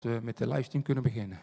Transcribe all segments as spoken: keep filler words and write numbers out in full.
we met de livestream kunnen beginnen.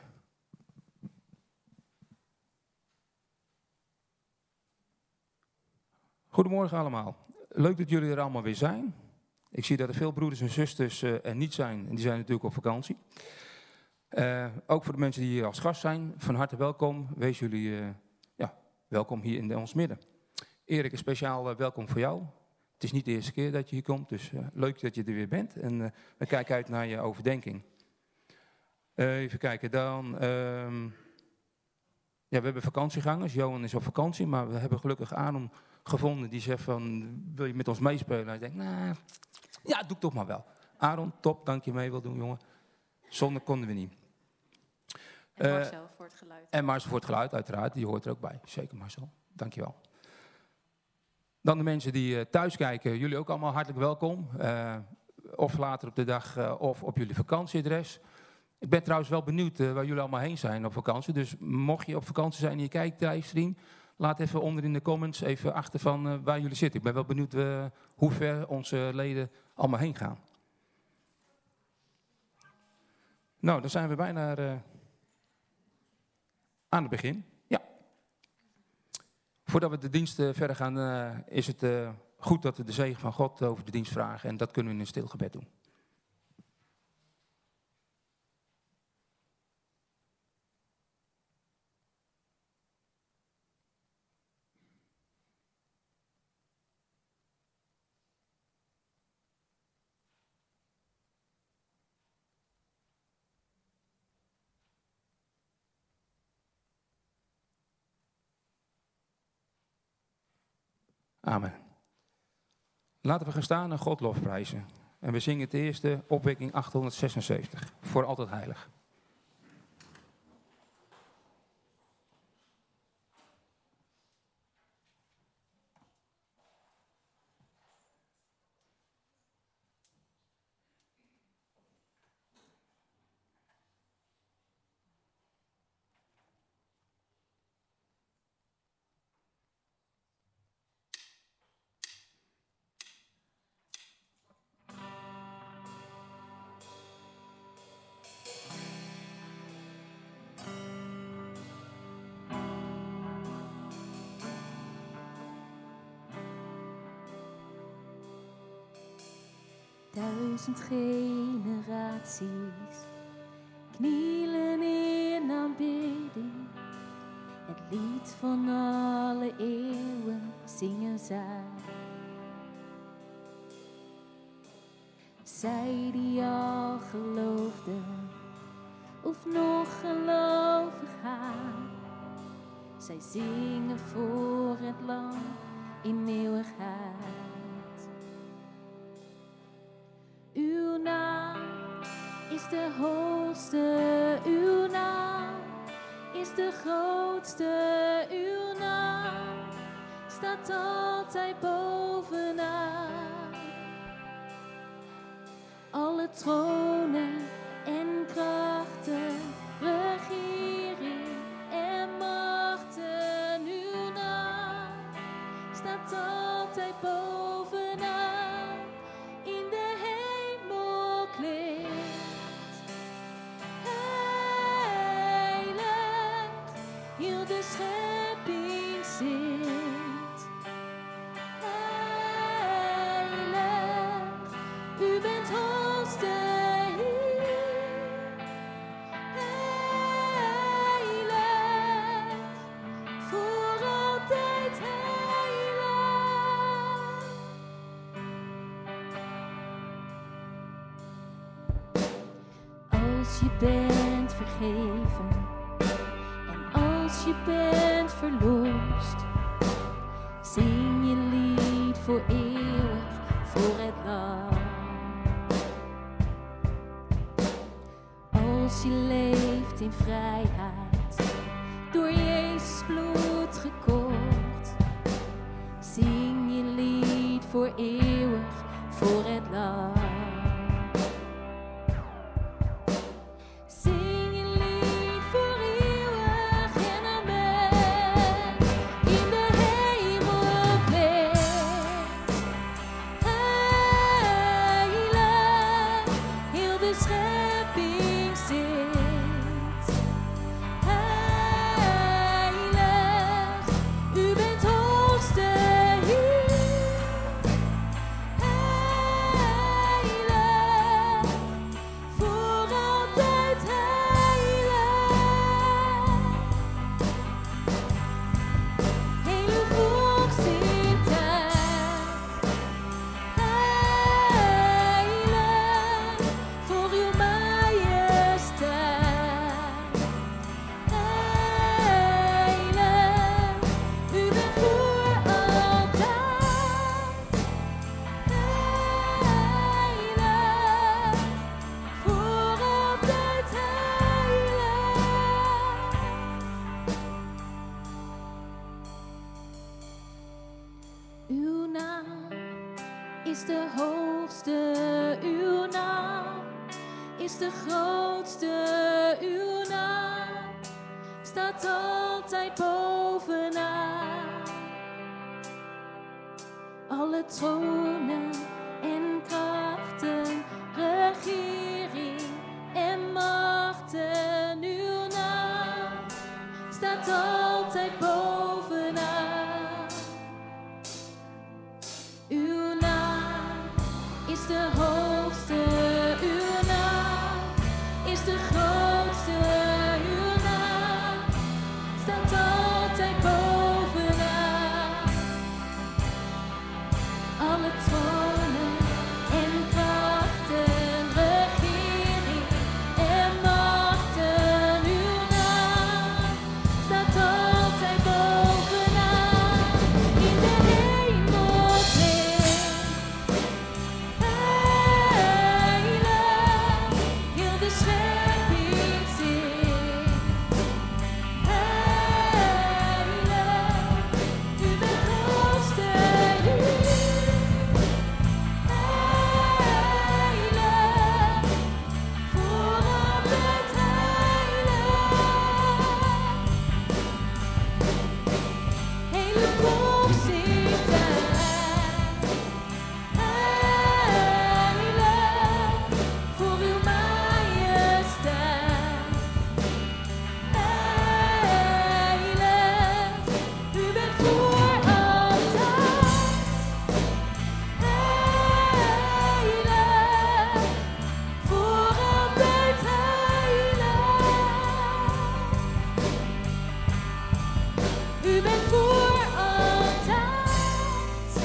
Goedemorgen allemaal. Leuk dat jullie er allemaal weer zijn. Ik zie dat er veel broeders en zusters uh, er niet zijn. En die zijn natuurlijk op vakantie. Uh, ook voor de mensen die hier als gast zijn, van harte welkom. Wees jullie uh, ja, welkom hier in ons midden. Erik, een speciaal uh, welkom voor jou. Het is niet de eerste keer dat je hier komt, dus uh, leuk dat je er weer bent. En uh, we kijken uit naar je overdenking. Uh, even kijken, dan... Uh, ja, we hebben vakantiegangers. Johan is op vakantie, maar we hebben gelukkig Aaron gevonden die zegt van, wil je met ons meespelen? En hij denkt, nou, ja, doe ik toch maar wel. Aaron, top, dank je mee wil doen, jongen. Zonder konden we niet. En Marcel uh, voor het geluid. En Marcel voor het geluid, uiteraard. Die hoort er ook bij. Zeker, Marcel. Dank je wel. Dan de mensen die uh, thuis kijken. Jullie ook allemaal hartelijk welkom. Uh, of later op de dag uh, of op jullie vakantieadres. Ik ben trouwens wel benieuwd uh, waar jullie allemaal heen zijn op vakantie. Dus mocht je op vakantie zijn en je kijkt livestream, laat even onder in de comments even achter van uh, waar jullie zitten. Ik ben wel benieuwd uh, hoe ver onze leden allemaal heen gaan. Nou, dan zijn we bijna uh, aan het begin. Ja. Voordat we de dienst uh, verder gaan, uh, is het uh, goed dat we de zegen van God over de dienst vragen. En dat kunnen we in een stil gebed doen. Amen. Laten we gaan staan en God lofprijzen. En we zingen het eerste, opwekking achthonderdzesenzeventig. Voor altijd heilig. Duizend generaties knielen in aanbidding. Het lied van alle eeuwen zingen zij. Zij die al geloofden of nog gelovig gaan. Zij zingen voor het lam in eeuwigheid. Uw naam is de hoogste, uw naam is de grootste, uw naam staat altijd bovenaan. Alle tronen en krachten, regering en machten, uw naam staat altijd bovenaan. In de hemel klinkt heilig, heel de schepping zingt. Heilig, u bent hoogste Heer. Heilig, voor altijd heilig. Als je bent vergeven en als je bent verlost, zing je lied voor eeuwig voor het lam. Als je leeft in vrijheid, door Jezus bloed gekocht, zing je lied voor eeuwig voor het lam. Zing je lied voor eeuwig en amen. In de hemel klinkt heilig, heel de schepping zingt. staat altijd bovenaan. Alle tronen en krachten, regering en machten, uw naam staat altijd bovenaan. Uw naam is de hoogste, uw naam is de grootste, uw naam staat altijd bovenaan. Alle tronen en krachten, regering en machten, uw naam staat altijd bovenaan. In de hemelkring, heilig, heel de schepping zingt. Heilig, u bent hoogste, u. Heilig, voor altijd heilig. Hele volk zingt heilig, voor uw majesteit. Heilig, u bent voor altijd. Heilig, voor altijd heilig. U bent voor altijd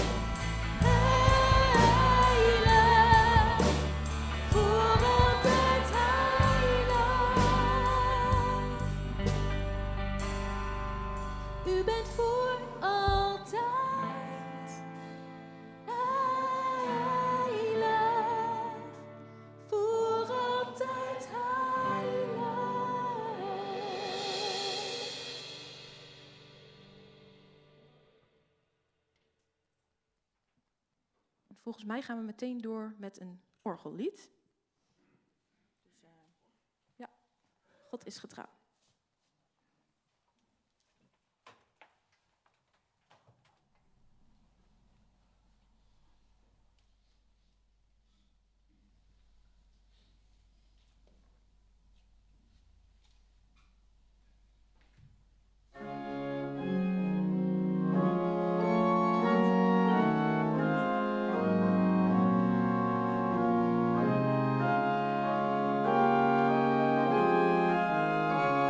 heilig, voor altijd heilig. U bent voor altijd heilig, voor altijd heilig. Volgens mij gaan we meteen door met een orgellied. Dus, uh, ja, God is getrouw. U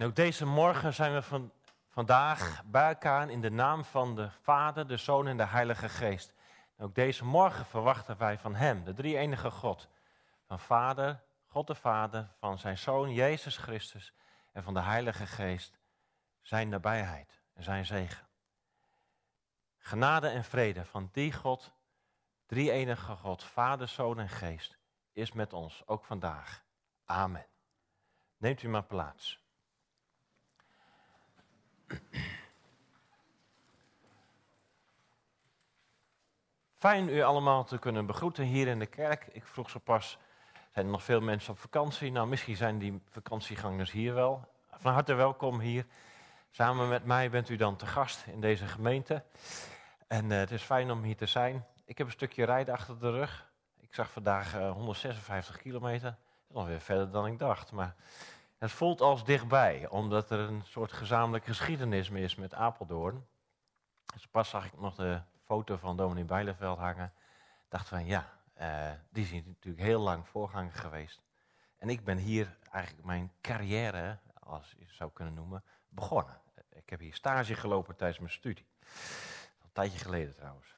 En ook deze morgen zijn we van, vandaag bij elkaar in de naam van de Vader, de Zoon en de Heilige Geest. En ook deze morgen verwachten wij van Hem, de drie-enige God. Van Vader, God de Vader, van zijn Zoon Jezus Christus en van de Heilige Geest, zijn nabijheid en zijn zegen. Genade en vrede van die God, drie-enige God, Vader, Zoon en Geest, is met ons, ook vandaag. Amen. Neemt u maar plaats. Fijn u allemaal te kunnen begroeten hier in de kerk. Ik vroeg zo pas, zijn er nog veel mensen op vakantie? Nou, misschien zijn die vakantiegangers hier wel. Van harte welkom hier. Samen met mij bent u dan te gast in deze gemeente. En uh, het is fijn om hier te zijn. Ik heb een stukje rijden achter de rug. Ik zag vandaag uh, honderdzesenvijftig kilometer. Dat is nog weer verder dan ik dacht. Maar het voelt als dichtbij, omdat er een soort gezamenlijke geschiedenis is met Apeldoorn. Dus pas zag ik nog de foto van dominee Bijleveld hangen. Ik dacht van ja, uh, die is natuurlijk heel lang voorganger geweest. En ik ben hier eigenlijk mijn carrière, als je het zou kunnen noemen, begonnen. Ik heb hier stage gelopen tijdens mijn studie. Een tijdje geleden trouwens.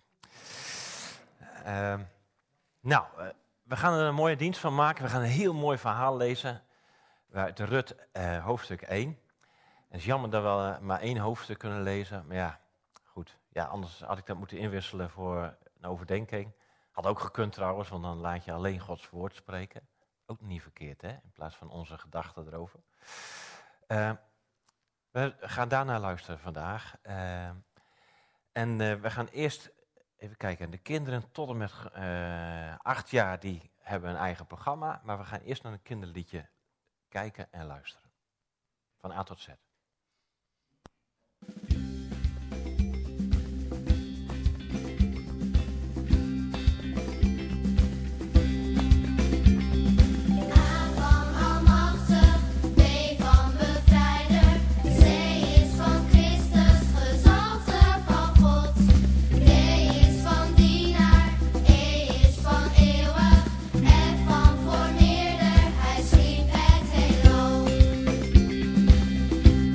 Uh, nou, uh, we gaan er een mooie dienst van maken. We gaan een heel mooi verhaal lezen uit de Rut uh, hoofdstuk één. Het is jammer dat we uh, maar één hoofdstuk kunnen lezen. Maar ja, goed. Ja, anders had ik dat moeten inwisselen voor een overdenking. Had ook gekund trouwens, want dan laat je alleen Gods woord spreken. Ook niet verkeerd, hè? In plaats van onze gedachten erover. Uh, we gaan daarna luisteren vandaag. Uh, en uh, we gaan eerst even kijken. De kinderen tot en met uh, acht jaar die hebben een eigen programma. Maar we gaan eerst naar een kinderliedje kijken en luisteren. Van A tot Z. Hij schiep het heelal.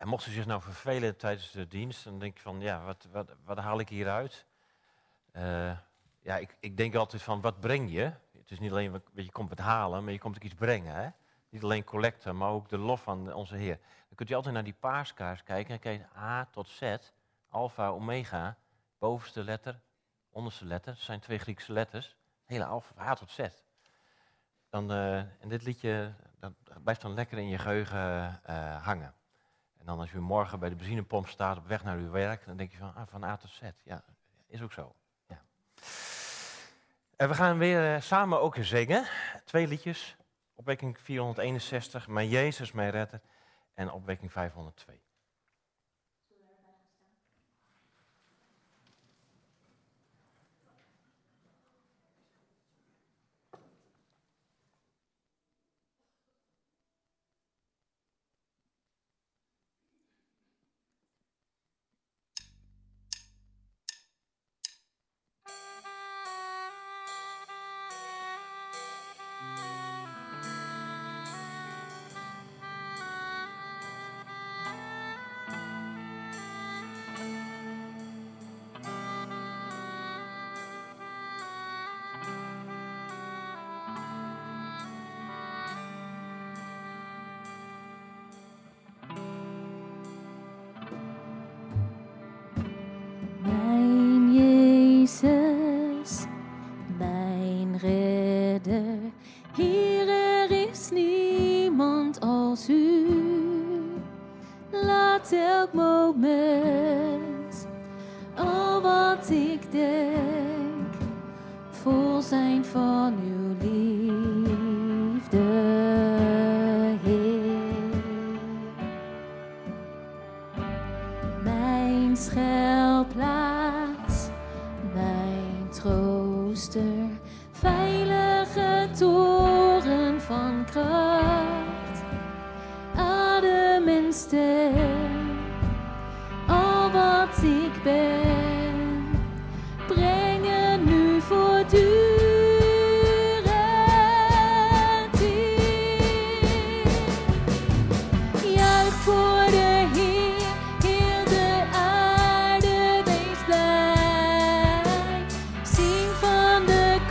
En mocht u zich nou vervelen tijdens de dienst, dan denk je van, ja, wat, wat, wat haal ik hieruit? Uh, ja, ik, ik denk altijd van, wat breng je? Het is niet alleen, wat je komt wat halen, maar je komt ook iets brengen. Hè? Niet alleen collecten, maar ook de lof van onze Heer. Dan kunt u altijd naar die paaskaars kijken en kijken A tot Z, alfa, omega, bovenste letter, onderste letter. Dat zijn twee Griekse letters. Hele alfa, A tot Z. Dan, uh, en dit liedje, dat blijft dan lekker in je geheugen uh, hangen. En dan als u morgen bij de benzinepomp staat op weg naar uw werk, dan denk je van, ah, van A tot Z. Ja, is ook zo. Ja. En we gaan weer uh, samen ook zingen. Twee liedjes. Opwekking vierhonderdeenenzestig, Mijn Jezus, mijn redder. En opwekking vijfhonderdtwee. Mijn redder, Heer, er is niemand als u. Laat elk moment, al wat ik denk, vol zijn van uw liefde, Heer. Mijn schuilplaats, mijn trooster, veilige toren van kracht, adem en stem, al wat ik ben, brengen nu voortdurend in. Juich voor de Heer, heel de aarde, wees blij. Zing van de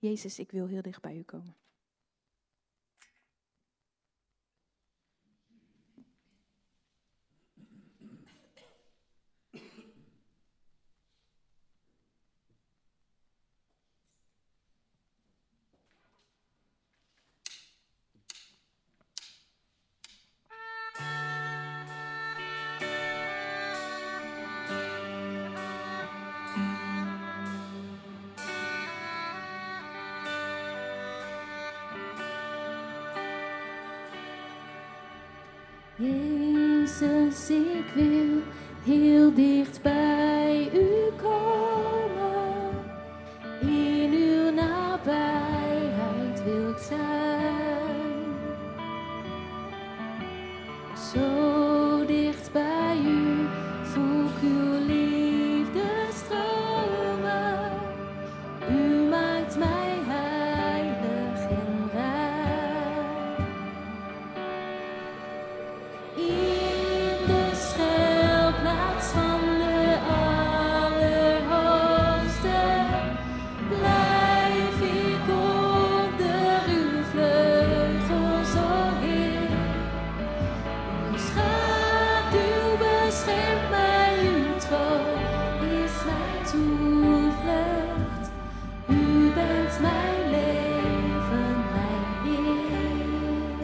Jezus, ik wil heel dicht bij u komen. Jezus, ik wil heel dicht bij u komen. In uw nabijheid wil ik zijn. Zo dicht bij u voel ik uw liefde stromen. U maakt mij heilig en rein. In de schuilplaats van de Allerhoogste blijf ik onder uw vleugels, o Heer. Uw schaduw beschermt mij, uw troon is mijn toevlucht. U bent mijn leven, mijn Heer.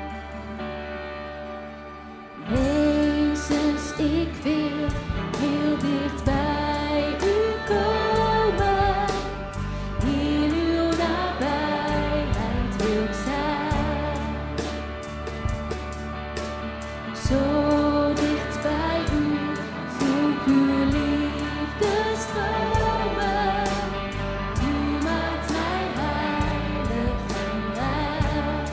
Jezus, ik wil heel dicht bij u komen. In uw nabijheid wil ik zijn. Zo dicht bij u voel ik uw liefde stromen. U maakt mij heilig en rein.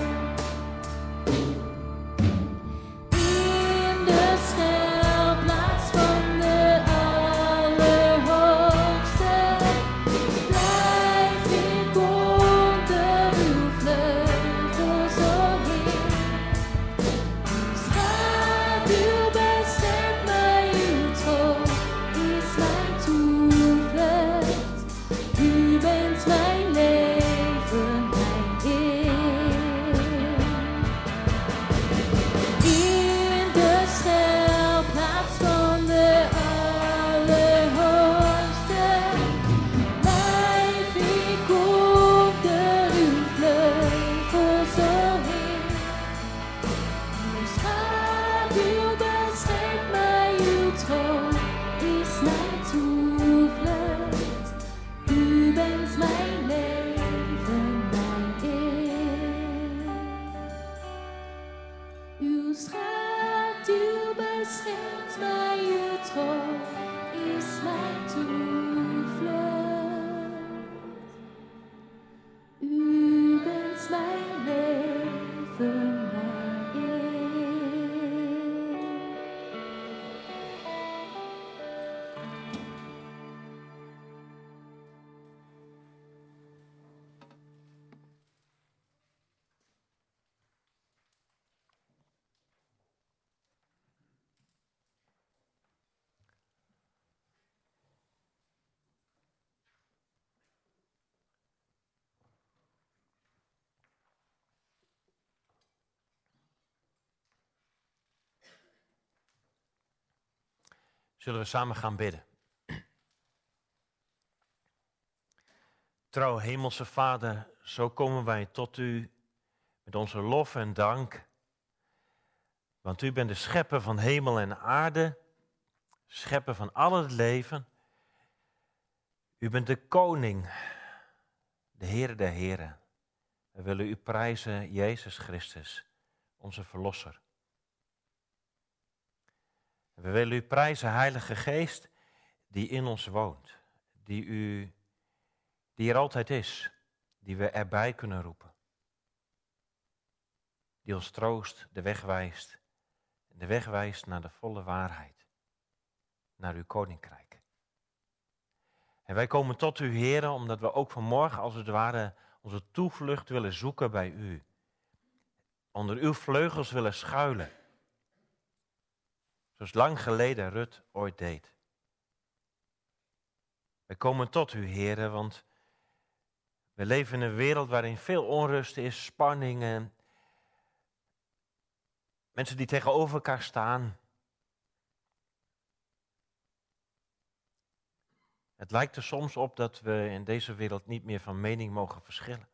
In de schuilplaats van de Allerhoogste blijf ik onder uw vleugels, o Heer. Uw schaduw beschermt mij, uw troon is mijn toevlucht. U bent mijn leven, mijn Heer. In de schuilplaats van de Allerhoogste blijf ik onder uw vleugels, o Heer. Uw schaduw beschermt mij, uw troon is mijn toevlucht. U bent mijn leven, mijn Heer. Uw schaduw beschermt mij, uw troon is mijn toevlucht. U bent mijn leven, mijn Heer. Zullen we samen gaan bidden? Trouw Hemelse Vader, zo komen wij tot u met onze lof en dank. Want u bent de schepper van hemel en aarde, schepper van al het leven. U bent de koning, de Heer der Heren. We willen u prijzen, Jezus Christus, onze verlosser. We willen u prijzen, Heilige Geest, die in ons woont, die, u, die er altijd is, die we erbij kunnen roepen. Die ons troost, de weg wijst, de weg wijst naar de volle waarheid, naar uw koninkrijk. En wij komen tot u, Heere, omdat we ook vanmorgen als het ware onze toevlucht willen zoeken bij u. Onder uw vleugels willen schuilen. Zoals lang geleden Rut ooit deed. Wij komen tot u, Heere, want We leven in een wereld waarin veel onrust is, spanningen. Mensen die tegenover elkaar staan. Het lijkt er soms op dat we in deze wereld niet meer van mening mogen verschillen.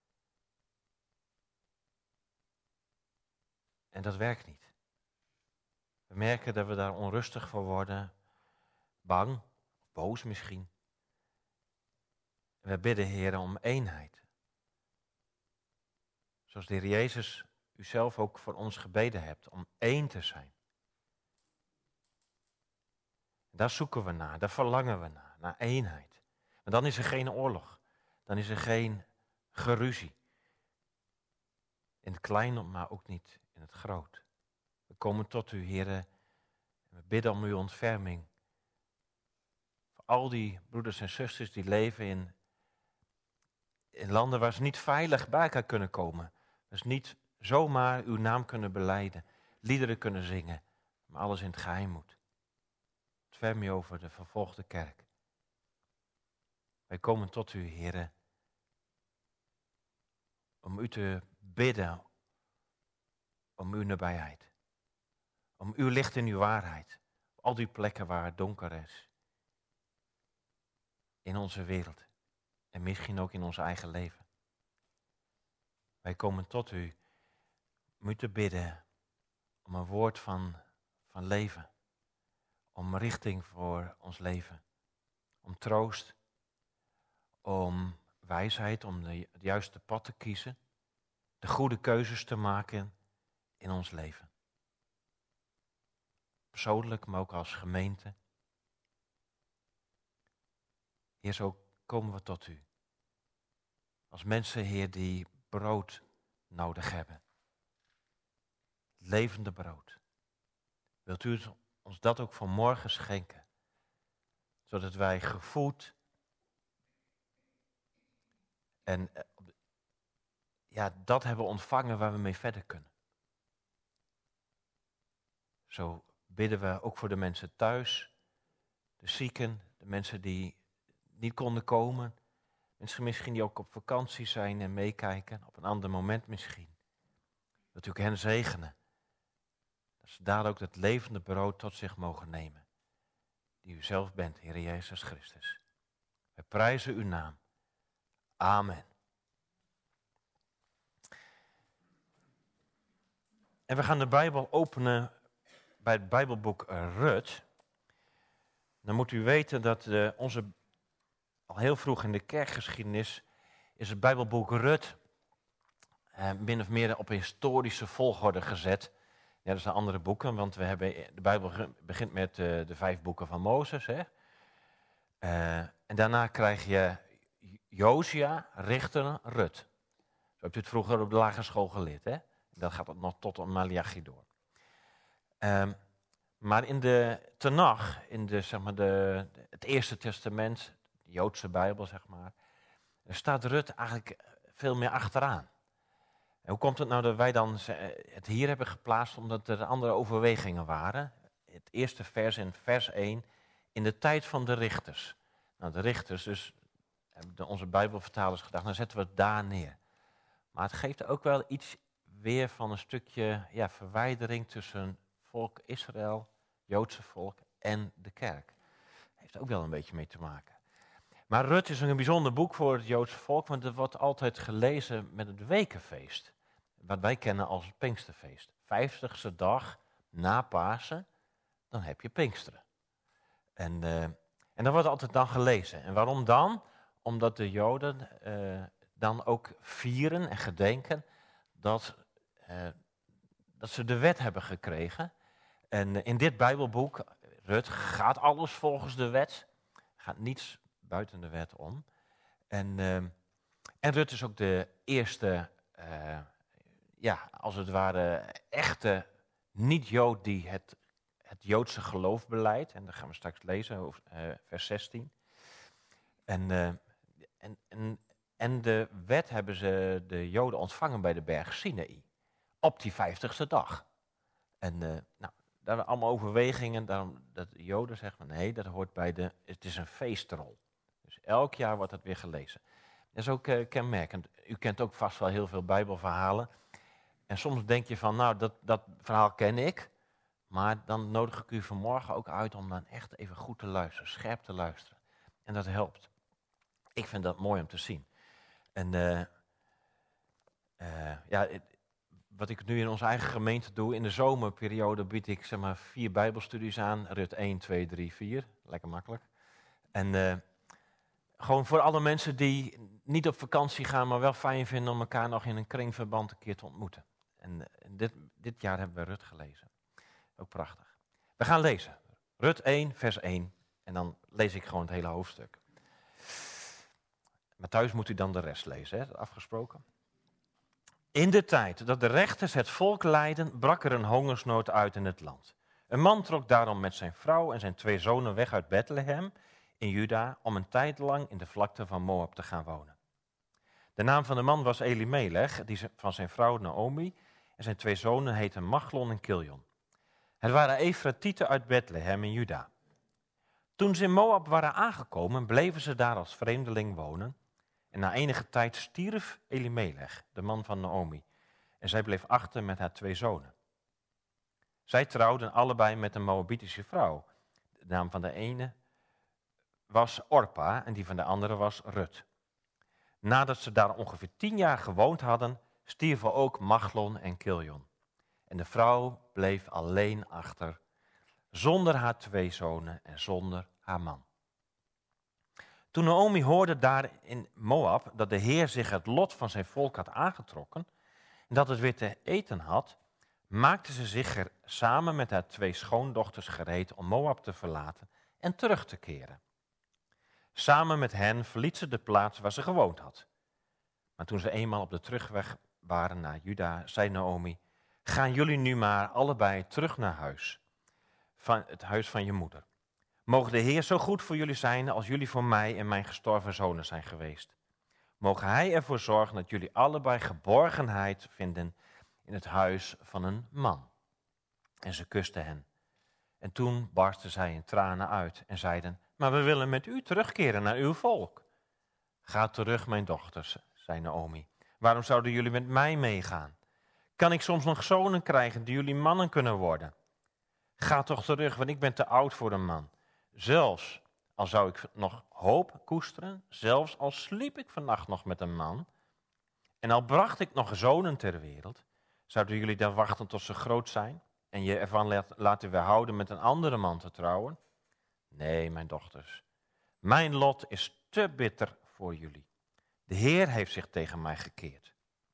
En dat werkt niet. We merken dat we daar onrustig voor worden, bang, boos misschien. En we bidden, Heer, om eenheid. Zoals de Heer Jezus u zelf ook voor ons gebeden hebt, om één te zijn. Daar zoeken we naar, daar verlangen we naar, naar eenheid. En dan is er geen oorlog, dan is er geen geruzie. In het klein, maar ook niet in het groot. We komen tot u, Heer, en we bidden om uw ontferming. Voor al die broeders en zusters die leven in, in landen waar ze niet veilig bij elkaar kunnen komen. Dus niet zomaar uw naam kunnen belijden, liederen kunnen zingen, maar alles in het geheim moet. Ontferm u over de vervolgde kerk. Wij komen tot u, Heer, om u te bidden, om uw nabijheid. Om uw licht en uw waarheid. Op al die plekken waar het donker is. In onze wereld. En misschien ook in ons eigen leven. Wij komen tot u om u te bidden. Om een woord van, van leven. Om richting voor ons leven. Om troost. Om wijsheid, om de, het juiste pad te kiezen. De goede keuzes te maken in ons leven. Persoonlijk, maar ook als gemeente. Heer, zo komen we tot u. Als mensen, Heer, die brood nodig hebben. Levende brood. Wilt u ons dat ook vanmorgen schenken? Zodat wij gevoed en ja, dat hebben ontvangen waar we mee verder kunnen. Zo bidden we ook voor de mensen thuis, de zieken, de mensen die niet konden komen. Mensen misschien die ook op vakantie zijn en meekijken, op een ander moment misschien. Dat u ook hen zegenen. Dat ze daar ook het levende brood tot zich mogen nemen. Die u zelf bent, Heer Jezus Christus. Wij prijzen uw naam. Amen. En we gaan de Bijbel openen bij het Bijbelboek Rut. Dan moet u weten dat uh, onze, al heel vroeg in de kerkgeschiedenis, is het Bijbelboek Rut uh, min of meer op een historische volgorde gezet. Ja, dat zijn andere boeken, want we hebben, de Bijbel begint met uh, de vijf boeken van Mozes. Hè? Uh, en daarna krijg je Josia, Richter, Rut. Zo hebt u het vroeger op de lagere school geleerd. Hè? Dat gaat nog tot aan Maleachi door. Um, maar in de Tenach, in de, zeg maar de, het Eerste Testament, de Joodse Bijbel, zeg maar, staat Rut eigenlijk veel meer achteraan. En hoe komt het nou dat wij dan het hier hebben geplaatst, omdat er andere overwegingen waren? Het eerste vers in vers één, in de tijd van de richters. Nou, de richters, dus hebben onze Bijbelvertalers gedacht, dan zetten we het daar neer. Maar het geeft ook wel iets weer van een stukje ja, verwijdering tussen volk Israël, Joodse volk en de kerk. Heeft ook wel een beetje mee te maken. Maar Rut is een bijzonder boek voor het Joodse volk, want het wordt altijd gelezen met het wekenfeest. Wat wij kennen als het Pinksterfeest. Vijftigste dag na Pasen, dan heb je Pinksteren. En, uh, en dat wordt altijd dan gelezen. En waarom dan? Omdat de Joden uh, dan ook vieren en gedenken dat, uh, dat ze de wet hebben gekregen. En uh, in dit Bijbelboek, Rut, gaat alles volgens de wet. Gaat niets buiten de wet om. En, uh, en Rut is ook de eerste, uh, ja, als het ware, echte niet-Jood die het, het Joodse geloof beleidt. En dat gaan we straks lezen, uh, vers zestien. En, uh, en, en, en de wet hebben ze de Joden ontvangen bij de berg Sinaï. Op die vijftigste dag. En uh, nou, daar waren allemaal overwegingen. Daarom dat de Joden zeggen, nee, dat hoort bij de, het is een feestrol. Dus elk jaar wordt dat weer gelezen. Dat is ook uh, kenmerkend. U kent ook vast wel heel veel Bijbelverhalen. En soms denk je van, nou, dat, dat verhaal ken ik. Maar dan nodig ik u vanmorgen ook uit om dan echt even goed te luisteren, scherp te luisteren. En dat helpt. Ik vind dat mooi om te zien. En uh, uh, ja, het, wat ik nu in onze eigen gemeente doe, in de zomerperiode bied ik zeg maar vier Bijbelstudies aan. Rut één, twee, drie, vier. Lekker makkelijk. En uh, gewoon voor alle mensen die niet op vakantie gaan, maar wel fijn vinden om elkaar nog in een kringverband een keer te ontmoeten. En uh, dit, dit jaar hebben we Rut gelezen. Ook prachtig. We gaan lezen. Rut één, vers één. En dan lees ik gewoon het hele hoofdstuk. Maar thuis moet u dan de rest lezen, hè? Afgesproken. In de tijd dat de rechters het volk leidden, brak er een hongersnood uit in het land. Een man trok daarom met zijn vrouw en zijn twee zonen weg uit Bethlehem in Juda om een tijd lang in de vlakte van Moab te gaan wonen. De naam van de man was Elimelech, die van zijn vrouw Naomi, en zijn twee zonen heten Machlon en Kiljon. Het waren Efratieten uit Bethlehem in Juda. Toen ze in Moab waren aangekomen, bleven ze daar als vreemdeling wonen. En na enige tijd stierf Elimelech, de man van Naomi, en zij bleef achter met haar twee zonen. Zij trouwden allebei met een Moabitische vrouw. De naam van de ene was Orpa en die van de andere was Rut. Nadat ze daar ongeveer tien jaar gewoond hadden, stierven ook Machlon en Kiljon. En de vrouw bleef alleen achter, zonder haar twee zonen en zonder haar man. Toen Naomi hoorde daar in Moab dat de Heer zich het lot van zijn volk had aangetrokken en dat het weer te eten had, maakte ze zich er samen met haar twee schoondochters gereed om Moab te verlaten en terug te keren. Samen met hen verliet ze de plaats waar ze gewoond had. Maar toen ze eenmaal op de terugweg waren naar Juda, zei Naomi: gaan jullie nu maar allebei terug naar huis, van het huis van je moeder. Mogen de Heer zo goed voor jullie zijn als jullie voor mij en mijn gestorven zonen zijn geweest. Mogen Hij ervoor zorgen dat jullie allebei geborgenheid vinden in het huis van een man. En ze kuste hen. En toen barstten zij in tranen uit en zeiden: maar we willen met u terugkeren naar uw volk. Ga terug, mijn dochters, zei Naomi. Waarom zouden jullie met mij meegaan? Kan ik soms nog zonen krijgen die jullie mannen kunnen worden? Ga toch terug, want ik ben te oud voor een man. Zelfs al zou ik nog hoop koesteren, zelfs al sliep ik vannacht nog met een man, en al bracht ik nog zonen ter wereld, zouden jullie dan wachten tot ze groot zijn en je ervan laten weerhouden met een andere man te trouwen? Nee, mijn dochters, mijn lot is te bitter voor jullie. De Heer heeft zich tegen mij gekeerd.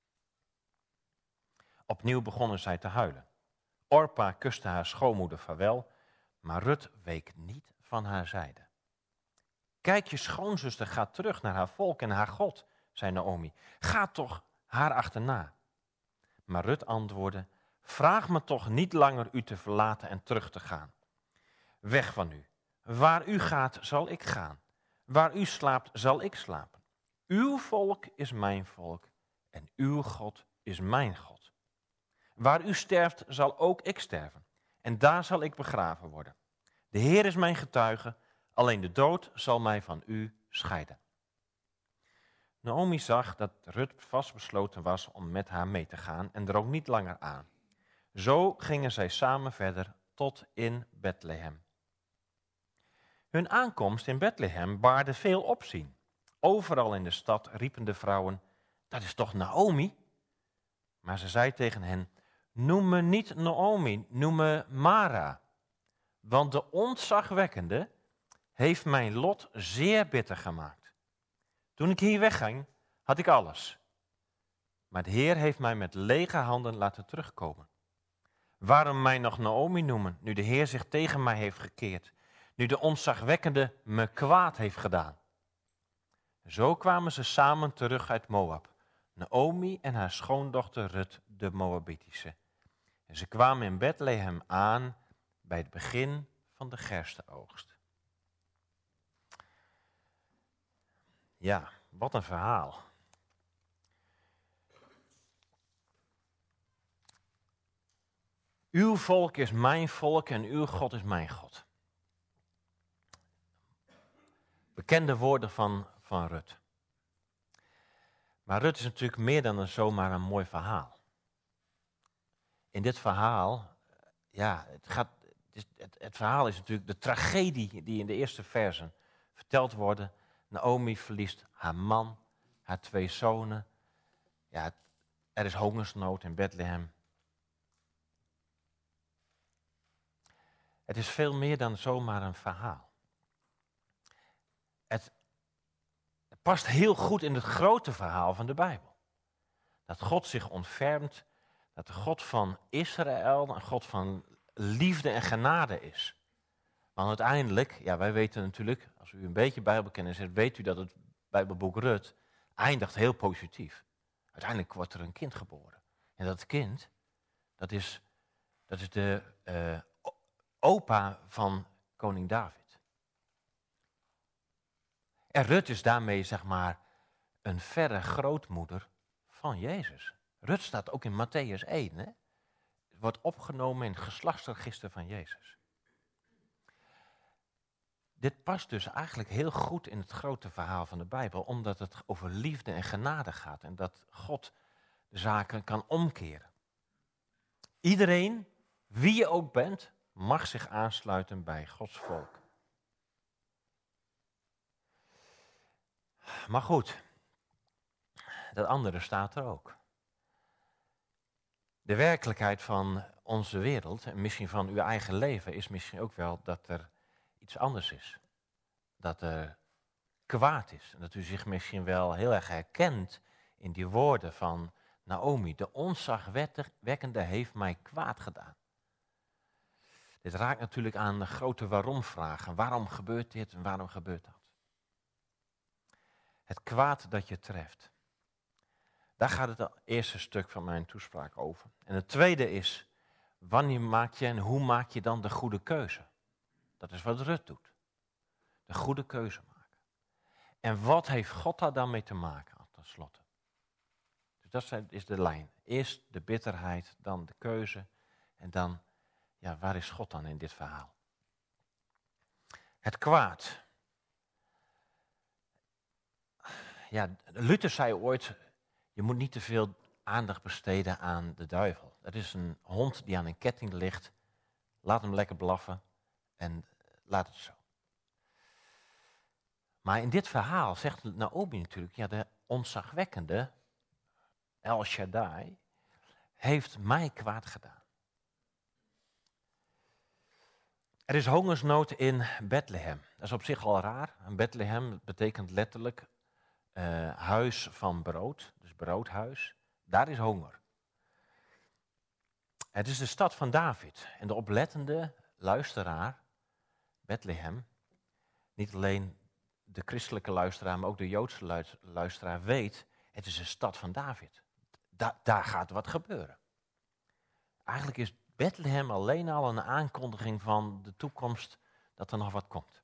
Opnieuw begonnen zij te huilen. Orpa kuste haar schoonmoeder vaarwel, maar Rut week niet van haar zijde. Kijk, je schoonzuster gaat terug naar haar volk en haar God, zei Naomi. Ga toch haar achterna. Maar Rut antwoordde: vraag me toch niet langer u te verlaten en terug te gaan. Weg van u. Waar u gaat, zal ik gaan. Waar u slaapt, zal ik slapen. Uw volk is mijn volk en uw God is mijn God. Waar u sterft, zal ook ik sterven. En daar zal ik begraven worden. De Heer is mijn getuige, alleen de dood zal mij van u scheiden. Naomi zag dat Rut vastbesloten was om met haar mee te gaan en er ook niet langer aan. Zo gingen zij samen verder tot in Bethlehem. Hun aankomst in Bethlehem baarde veel opzien. Overal in de stad riepen de vrouwen: dat is toch Naomi? Maar ze zei tegen hen: noem me niet Naomi, noem me Mara. Want de ontzagwekkende heeft mijn lot zeer bitter gemaakt. Toen ik hier wegging, had ik alles. Maar de Heer heeft mij met lege handen laten terugkomen. Waarom mij nog Naomi noemen, nu de Heer zich tegen mij heeft gekeerd, nu de ontzagwekkende me kwaad heeft gedaan? Zo kwamen ze samen terug uit Moab, Naomi en haar schoondochter Rut de Moabitische. En ze kwamen in Bethlehem aan bij het begin van de gerstenoogst. Ja, wat een verhaal. Uw volk is mijn volk en uw God is mijn God. Bekende woorden van, van Rut. Maar Rut is natuurlijk meer dan een, zomaar een mooi verhaal. In dit verhaal, ja, het, gaat, het, is, het, het verhaal is natuurlijk de tragedie die in de eerste versen verteld worden. Naomi verliest haar man, haar twee zonen. Ja, er is hongersnood in Bethlehem. Het is veel meer dan zomaar een verhaal. Het, het past heel goed in het grote verhaal van de Bijbel. Dat God zich ontfermt, dat de God van Israël een God van liefde en genade is. Want uiteindelijk, ja, wij weten natuurlijk, als u een beetje Bijbelkennis hebt, weet u dat het Bijbelboek Rut eindigt heel positief. Uiteindelijk wordt er een kind geboren. En dat kind, dat is, dat is de uh, opa van koning David. En Rut is daarmee, zeg maar, een verre grootmoeder van Jezus. Rut staat ook in Mattheüs één, hè? Wordt opgenomen in het geslachtsregister van Jezus. Dit past dus eigenlijk heel goed in het grote verhaal van de Bijbel, omdat het over liefde en genade gaat en dat God de zaken kan omkeren. Iedereen, wie je ook bent, mag zich aansluiten bij Gods volk. Maar goed, dat andere staat er ook. De werkelijkheid van onze wereld, en misschien van uw eigen leven, is misschien ook wel dat er iets anders is. Dat er kwaad is. En dat u zich misschien wel heel erg herkent in die woorden van Naomi. De ontzagwekkende heeft mij kwaad gedaan. Dit raakt natuurlijk aan de grote waarom-vragen. Waarom gebeurt dit en waarom gebeurt dat? Het kwaad dat je treft. Daar gaat het eerste stuk van mijn toespraak over. En het tweede is, wanneer maak je en hoe maak je dan de goede keuze? Dat is wat Rut doet. De goede keuze maken. En wat heeft God daar dan mee te maken, tenslotte? Dus dat is de lijn. Eerst de bitterheid, dan de keuze. En dan, ja, waar is God dan in dit verhaal? Het kwaad. Ja, Luther zei ooit, je moet niet te veel aandacht besteden aan de duivel. Dat is een hond die aan een ketting ligt. Laat hem lekker blaffen en laat het zo. Maar in dit verhaal zegt Naomi natuurlijk, ja, de ontzagwekkende El Shaddai heeft mij kwaad gedaan. Er is hongersnood in Bethlehem. Dat is op zich al raar. Bethlehem betekent letterlijk uh, huis van brood, dus broodhuis. Daar is honger. Het is de stad van David. En de oplettende luisteraar, Bethlehem, niet alleen de christelijke luisteraar, maar ook de Joodse luisteraar weet, het is de stad van David. Da- daar gaat wat gebeuren. Eigenlijk is Bethlehem alleen al een aankondiging van de toekomst dat er nog wat komt.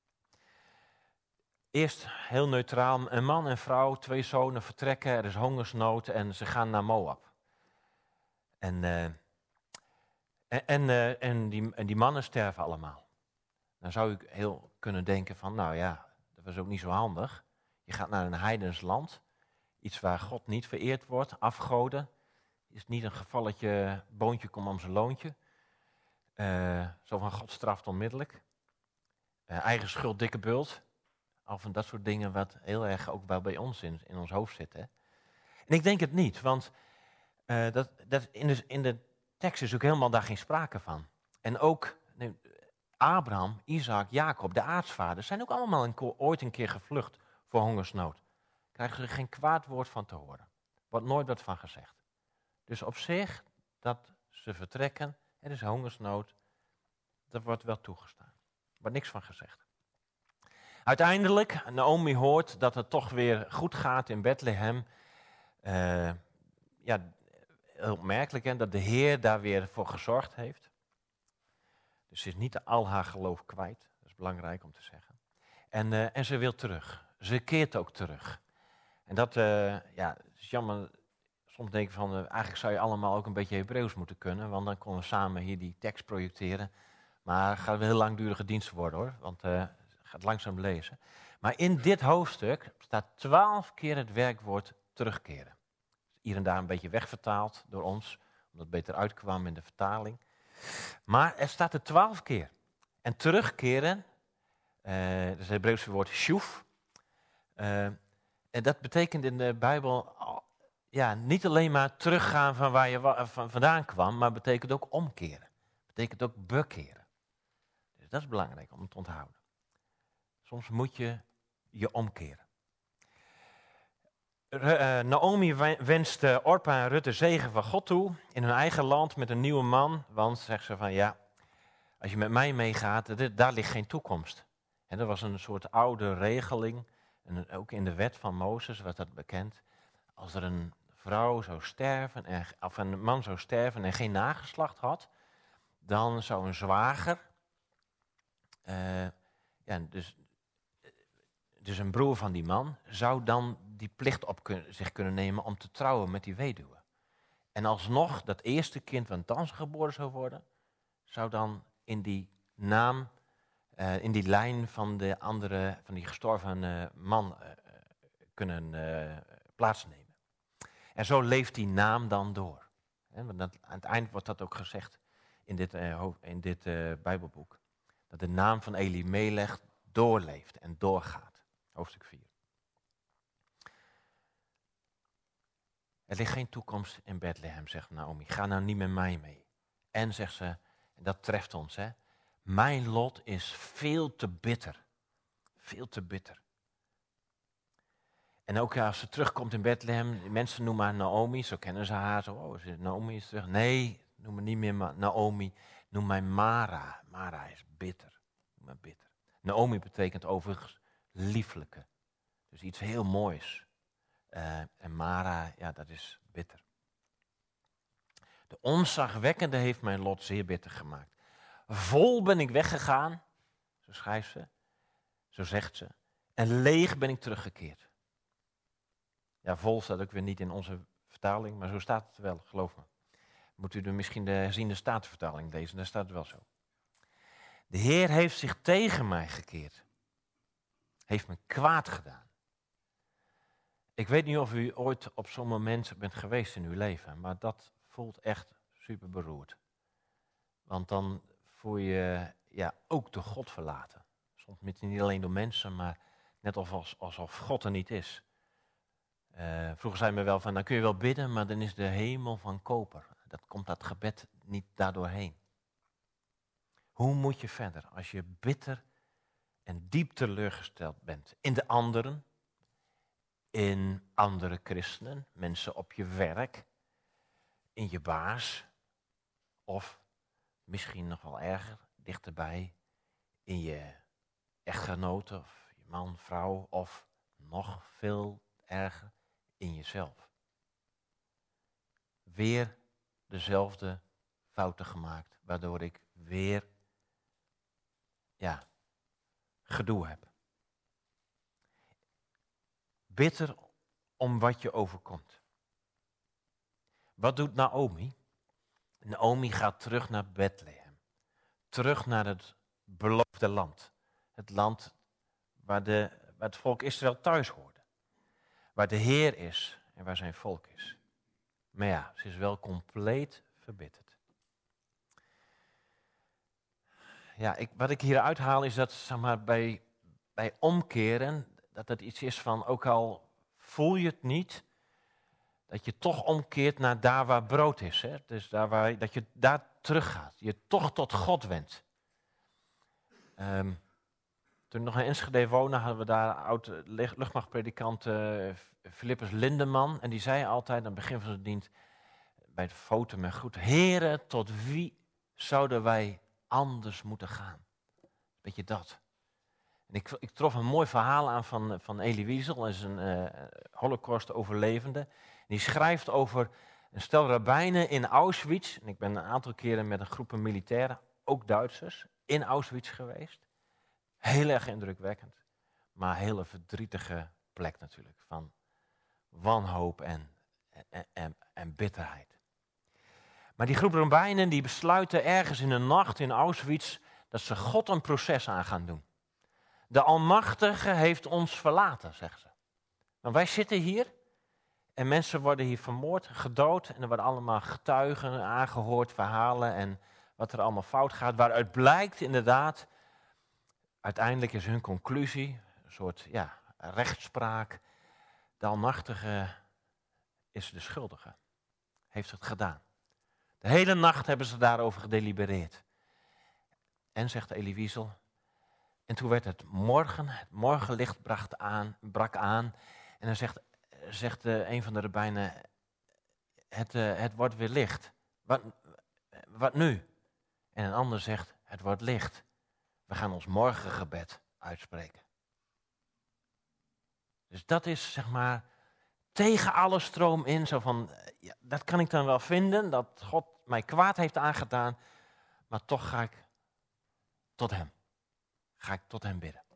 Eerst heel neutraal, een man en vrouw, twee zonen vertrekken, er is hongersnood en ze gaan naar Moab. En, uh, en, en, uh, en, die, en die mannen sterven allemaal. Dan zou ik heel kunnen denken van, nou ja, dat was ook niet zo handig. Je gaat naar een heidens land, iets waar God niet vereerd wordt, afgoden. Is niet een gevalletje, boontje komt om zijn loontje. Uh, zo van God straft onmiddellijk. Uh, eigen schuld, dikke bult. Al van dat soort dingen wat heel erg ook wel bij ons in, in ons hoofd zit. Hè? En ik denk het niet, want uh, dat, dat in, de, in de tekst is ook helemaal daar geen sprake van. En ook nee, Abraham, Isaac, Jacob, de aartsvaders zijn ook allemaal een, ooit een keer gevlucht voor hongersnood. Krijgen ze geen kwaad woord van te horen. Wordt nooit wat van gezegd. Dus op zich, dat ze vertrekken, er is hongersnood, dat wordt wel toegestaan. Er wordt niks van gezegd. Uiteindelijk, Naomi hoort dat het toch weer goed gaat in Bethlehem. Uh, ja, heel opmerkelijk hè, dat de Heer daar weer voor gezorgd heeft. Dus ze is niet al haar geloof kwijt, dat is belangrijk om te zeggen. En, uh, en ze wil terug, ze keert ook terug. En dat uh, ja, is jammer. Soms denk ik van, uh, eigenlijk zou je allemaal ook een beetje Hebreeuws moeten kunnen, want dan konden we samen hier die tekst projecteren. Maar het gaat wel een heel langdurige dienst worden hoor, want uh, het gaat langzaam lezen. Maar in dit hoofdstuk staat twaalf keer het werkwoord terugkeren. Hier en daar een beetje wegvertaald door ons, omdat het beter uitkwam in de vertaling. Maar er staat er twaalf keer. En terugkeren, uh, dat is het Hebreeuwse woord shuv. Uh, en dat betekent in de Bijbel ja, niet alleen maar teruggaan van waar je wa- van vandaan kwam, maar betekent ook omkeren. Betekent ook bekeren. Dus dat is belangrijk om te onthouden. Soms moet je je omkeren. Uh, Naomi wenst uh, Orpa en Rutte zegen van God toe in hun eigen land met een nieuwe man. Want, zegt ze van ja, als je met mij meegaat, dit, daar ligt geen toekomst. En dat was een soort oude regeling, en ook in de wet van Mozes was dat bekend. Als er een vrouw zou sterven, en, of een man zou sterven en geen nageslacht had, dan zou een zwager, uh, ja, dus, dus een broer van die man, zou dan die plicht op kun, zich kunnen nemen om te trouwen met die weduwe. En alsnog, dat eerste kind wat dan geboren zou worden, zou dan in die naam, uh, in die lijn van de andere, van die gestorven uh, man uh, kunnen uh, plaatsnemen. En zo leeft die naam dan door. He, want dat, aan het eind wordt dat ook gezegd in dit, uh, in dit uh, Bijbelboek. Dat de naam van Elimelech doorleeft en doorgaat. Hoofdstuk vier. Er ligt geen toekomst in Bethlehem, zegt Naomi. Ga nou niet met mij mee. En zegt ze, en dat treft ons, hè. Mijn lot is veel te bitter. Veel te bitter. En ook als ze terugkomt in Bethlehem, mensen noemen haar Naomi, zo kennen ze haar. Zo, oh, Naomi is terug. Nee, noem me niet meer Naomi, noem mij Mara. Mara is bitter. Noem me bitter. Naomi betekent overigens lieflijke. Dus iets heel moois. Uh, en Mara, ja, dat is bitter. De ontzagwekkende heeft mijn lot zeer bitter gemaakt. Vol ben ik weggegaan, zo schrijft ze, zo zegt ze, en leeg ben ik teruggekeerd. Ja, vol staat ook weer niet in onze vertaling, maar zo staat het wel, geloof me. Moet u er misschien de herziende statenvertaling lezen, daar staat het wel zo. De Heer heeft zich tegen mij gekeerd. Heeft me kwaad gedaan. Ik weet niet of u ooit op zo'n moment bent geweest in uw leven, maar dat voelt echt super beroerd. Want dan voel je ja, ook door God verlaten. Soms niet alleen door mensen, maar net alsof, alsof God er niet is. Uh, vroeger zei men wel van, dan kun je wel bidden, maar dan is de hemel van koper. Dat komt dat gebed niet daardoor heen. Hoe moet je verder als je bitter en diep teleurgesteld bent in de anderen, in andere christenen, mensen op je werk, in je baas, of misschien nog wel erger, dichterbij, in je echtgenote of je man, vrouw, of nog veel erger, in jezelf. Weer dezelfde fouten gemaakt, waardoor ik weer, ja, gedoe heb. Bitter om wat je overkomt. Wat doet Naomi? Naomi gaat terug naar Bethlehem. Terug naar het beloofde land. Het land waar, de, waar het volk Israël thuis hoorde. Waar de Heer is en waar zijn volk is. Maar ja, ze is wel compleet verbitterd. Ja, ik, wat ik hier uithaal is dat, zeg maar, bij, bij omkeren, dat het iets is van, ook al voel je het niet, dat je toch omkeert naar daar waar brood is. Hè? Dus daar waar, dat je daar teruggaat. Je toch tot God wendt. Um, toen ik nog in Enschede woonde, hadden we daar een oude luchtmachtpredikant uh, Philippus Lindeman. En die zei altijd aan het begin van zijn dienst, bij de foto met groet, Heere, tot wie zouden wij anders moeten gaan? Weet je dat? En ik, ik trof een mooi verhaal aan van, van Elie Wiesel, dat is een uh, Holocaust-overlevende. Die schrijft over een stel rabbijnen in Auschwitz. En ik ben een aantal keren met een groep militairen, ook Duitsers, in Auschwitz geweest. Heel erg indrukwekkend, maar een hele verdrietige plek natuurlijk, van wanhoop en, en, en, en bitterheid. Maar die groep rabbijnen die besluiten ergens in de nacht in Auschwitz dat ze God een proces aan gaan doen. De Almachtige heeft ons verlaten, zeggen ze. Maar wij zitten hier En mensen worden hier vermoord, gedood. En er worden allemaal getuigen, aangehoord, verhalen en wat er allemaal fout gaat. Waaruit blijkt inderdaad, uiteindelijk is hun conclusie, een soort ja, rechtspraak. De Almachtige is de schuldige. Heeft het gedaan. De hele nacht hebben ze daarover gedelibereerd. En, zegt Elie Wiesel, en toen werd het morgen, het morgenlicht bracht aan, brak aan. En dan zegt, zegt uh, een van de rabbijnen, het, uh, het wordt weer licht. Wat, wat nu? En een ander zegt, het wordt licht. We gaan ons morgengebed uitspreken. Dus dat is, zeg maar, tegen alle stroom in. Zo van, ja, dat kan ik dan wel vinden, dat God mij kwaad heeft aangedaan. Maar toch ga ik tot hem. Ga ik tot hem bidden.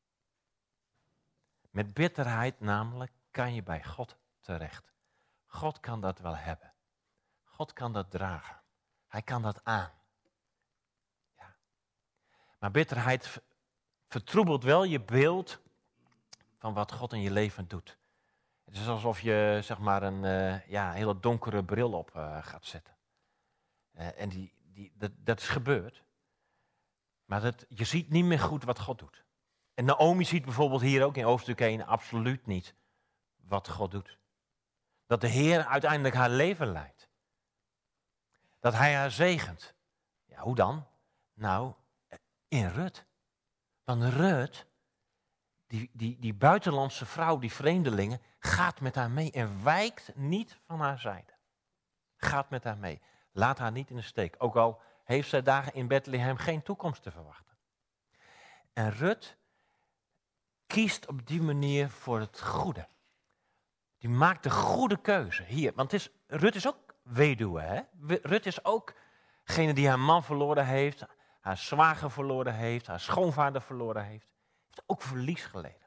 Met bitterheid namelijk kan je bij God terecht. God kan dat wel hebben. God kan dat dragen. Hij kan dat aan. Ja. Maar bitterheid vertroebelt wel je beeld van wat God in je leven doet. Het is alsof je zeg maar een uh, ja, hele donkere bril op uh, gaat zetten. Uh, en die, die, dat, dat is gebeurd. Maar dat, je ziet niet meer goed wat God doet. En Naomi ziet bijvoorbeeld hier ook in hoofdstuk één absoluut niet wat God doet. Dat de Heer uiteindelijk haar leven leidt. Dat hij haar zegent. Ja, hoe dan? Nou, in Rut. Want Rut, die, die, die buitenlandse vrouw, die vreemdelingen, gaat met haar mee en wijkt niet van haar zijde. Gaat met haar mee. Laat haar niet in de steek. Ook al heeft zij daar in Bethlehem geen toekomst te verwachten. En Rut kiest op die manier voor het goede. Die maakt de goede keuze hier. Want het is, Rut is ook weduwe. Hè? Rut is ook degene die haar man verloren heeft, haar zwager verloren heeft, haar schoonvader verloren heeft. Heeft ook verlies geleden.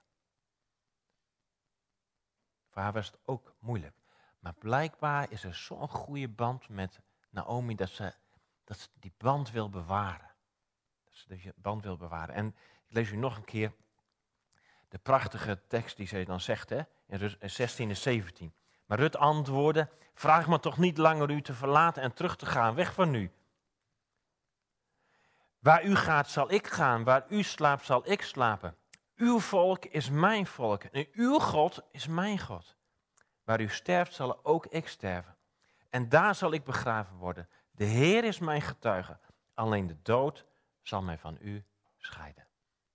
Voor haar was het ook moeilijk. Maar blijkbaar is er zo'n goede band met Naomi dat ze, dat ze die band wil bewaren. Dat ze die band wil bewaren. En ik lees u nog een keer de prachtige tekst die zij dan zegt, hè, in zestien en zeventien. Maar Rut antwoordde, vraag me toch niet langer u te verlaten en terug te gaan, weg van u. Waar u gaat zal ik gaan, waar u slaapt zal ik slapen. Uw volk is mijn volk en uw God is mijn God. Waar u sterft zal ook ik sterven. En daar zal ik begraven worden. De Heer is mijn getuige. Alleen de dood zal mij van u scheiden.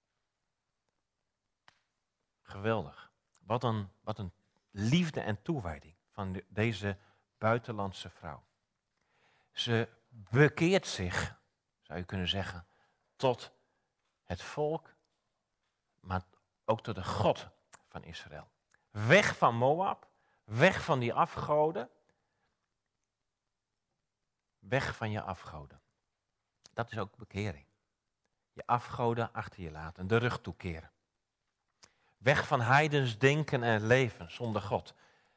Geweldig. Wat een, wat een liefde en toewijding van de, deze buitenlandse vrouw. Ze bekeert zich, zou je kunnen zeggen, tot het volk, maar ook tot de God van Israël. Weg van Moab, weg van die afgoden, weg van je afgoden. Dat is ook bekering. Je afgoden achter je laten, de rug toekeren. Weg van heidens denken en leven zonder God.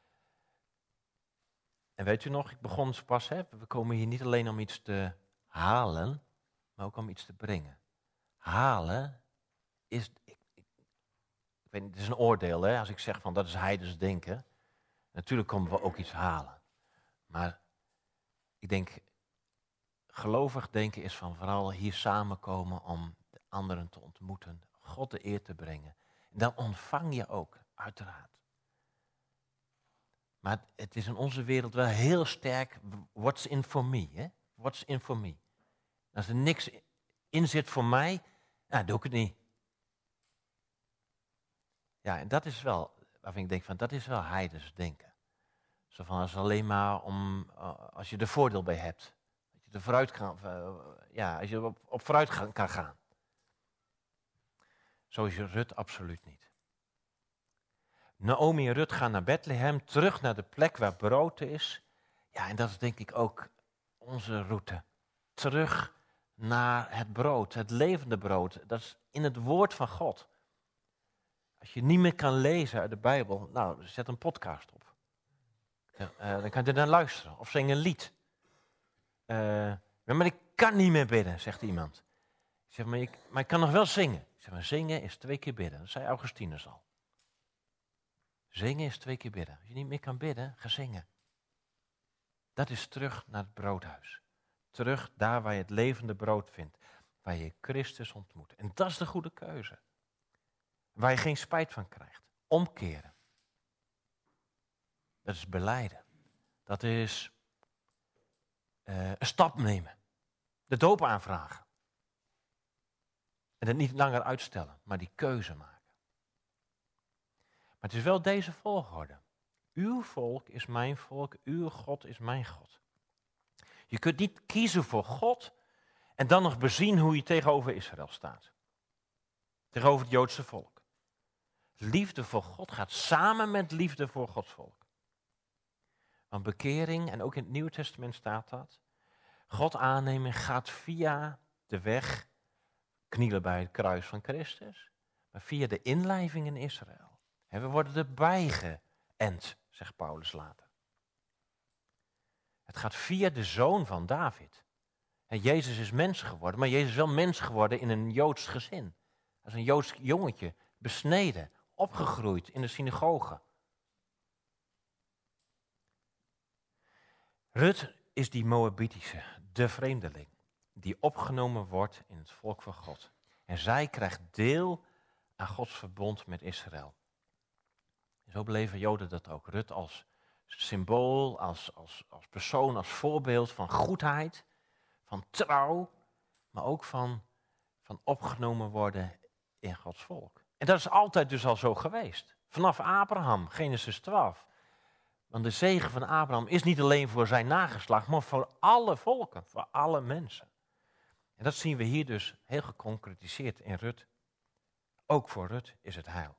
En weet u nog, ik begon pas, hè, we komen hier niet alleen om iets te halen, maar ook om iets te brengen. Halen is, ik, ik, ik weet niet, het is een oordeel, hè, als ik zeg van dat is heidens denken. Natuurlijk komen we ook iets halen. Maar ik denk, gelovig denken is van vooral hier samenkomen om de anderen te ontmoeten, God de eer te brengen. En dan ontvang je ook, uiteraard. Maar het is in onze wereld wel heel sterk, what's in for me, hè? What's in for me. Als er niks in zit voor mij, nou, doe ik het niet. Ja, en dat is wel, waarvan ik denk van, dat is wel heidens denken. Zo van, als alleen maar om, als je er voordeel bij hebt. Dat je er vooruit kan, ja, als je op, op vooruit kan gaan. Zo is Rut absoluut niet. Naomi en Rut gaan naar Bethlehem, terug naar de plek waar brood is. Ja, en dat is denk ik ook onze route. Terug naar het brood, het levende brood. Dat is in het woord van God. Als je niet meer kan lezen uit de Bijbel, nou, zet een podcast op. Uh, dan kan je naar luisteren of zing een lied. Uh, maar ik kan niet meer bidden, zegt iemand. Ik zeg, maar ik, maar ik kan nog wel zingen. Ik zeg, maar zingen is twee keer bidden. Dat zei Augustinus al. Zingen is twee keer bidden. Als je niet meer kan bidden, ga zingen. Dat is terug naar het broodhuis. Terug daar waar je het levende brood vindt. Waar je Christus ontmoet. En dat is de goede keuze. Waar je geen spijt van krijgt. Omkeren. Dat is belijden. Dat is uh, een stap nemen. De doop aanvragen. En het niet langer uitstellen, maar die keuze maken. Maar het is wel deze volgorde. Uw volk is mijn volk, uw God is mijn God. Je kunt niet kiezen voor God en dan nog bezien hoe je tegenover Israël staat. Tegenover het Joodse volk. Liefde voor God gaat samen met liefde voor Gods volk. Want bekering, en ook in het Nieuwe Testament staat dat, God aannemen gaat via de weg, knielen bij het kruis van Christus, maar via de inlijving in Israël. En we worden erbij geënt, zegt Paulus later. Het gaat via de zoon van David. En Jezus is mens geworden, maar Jezus is wel mens geworden in een Joods gezin. Als een Joods jongetje, besneden, opgegroeid in de synagoge. Rut is die Moabitische, de vreemdeling, die opgenomen wordt in het volk van God. En zij krijgt deel aan Gods verbond met Israël. Zo beleven Joden dat ook. Rut als symbool, als, als, als persoon, als voorbeeld van goedheid, van trouw, maar ook van, van opgenomen worden in Gods volk. En dat is altijd dus al zo geweest. Vanaf Abraham, Genesis twaalf. Want de zegen van Abraham is niet alleen voor zijn nageslacht, maar voor alle volken, voor alle mensen. En dat zien we hier dus heel geconcretiseerd in Rut. Ook voor Rut is het heil.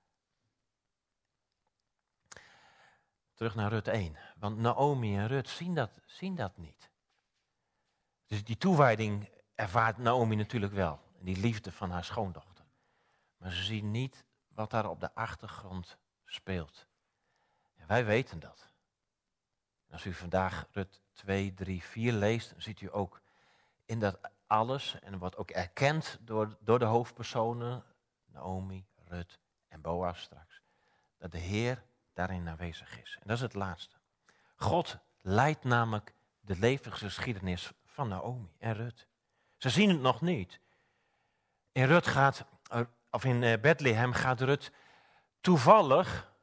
Terug naar Rut één. Want Naomi en Rut zien dat, zien dat niet. Dus die toewijding ervaart Naomi natuurlijk wel. En die liefde van haar schoondochter. Maar ze zien niet wat daar op de achtergrond speelt. En wij weten dat. En als u vandaag Rut twee, drie, vier leest, dan ziet u ook in dat alles, en wordt ook erkend door, door de hoofdpersonen, Naomi, Rut en Boas straks, dat de Heer daarin aanwezig is. En dat is het laatste. God leidt namelijk de levensgeschiedenis van Naomi en Rut. Ze zien het nog niet. In Rut gaat, of in Bethlehem gaat Rut toevallig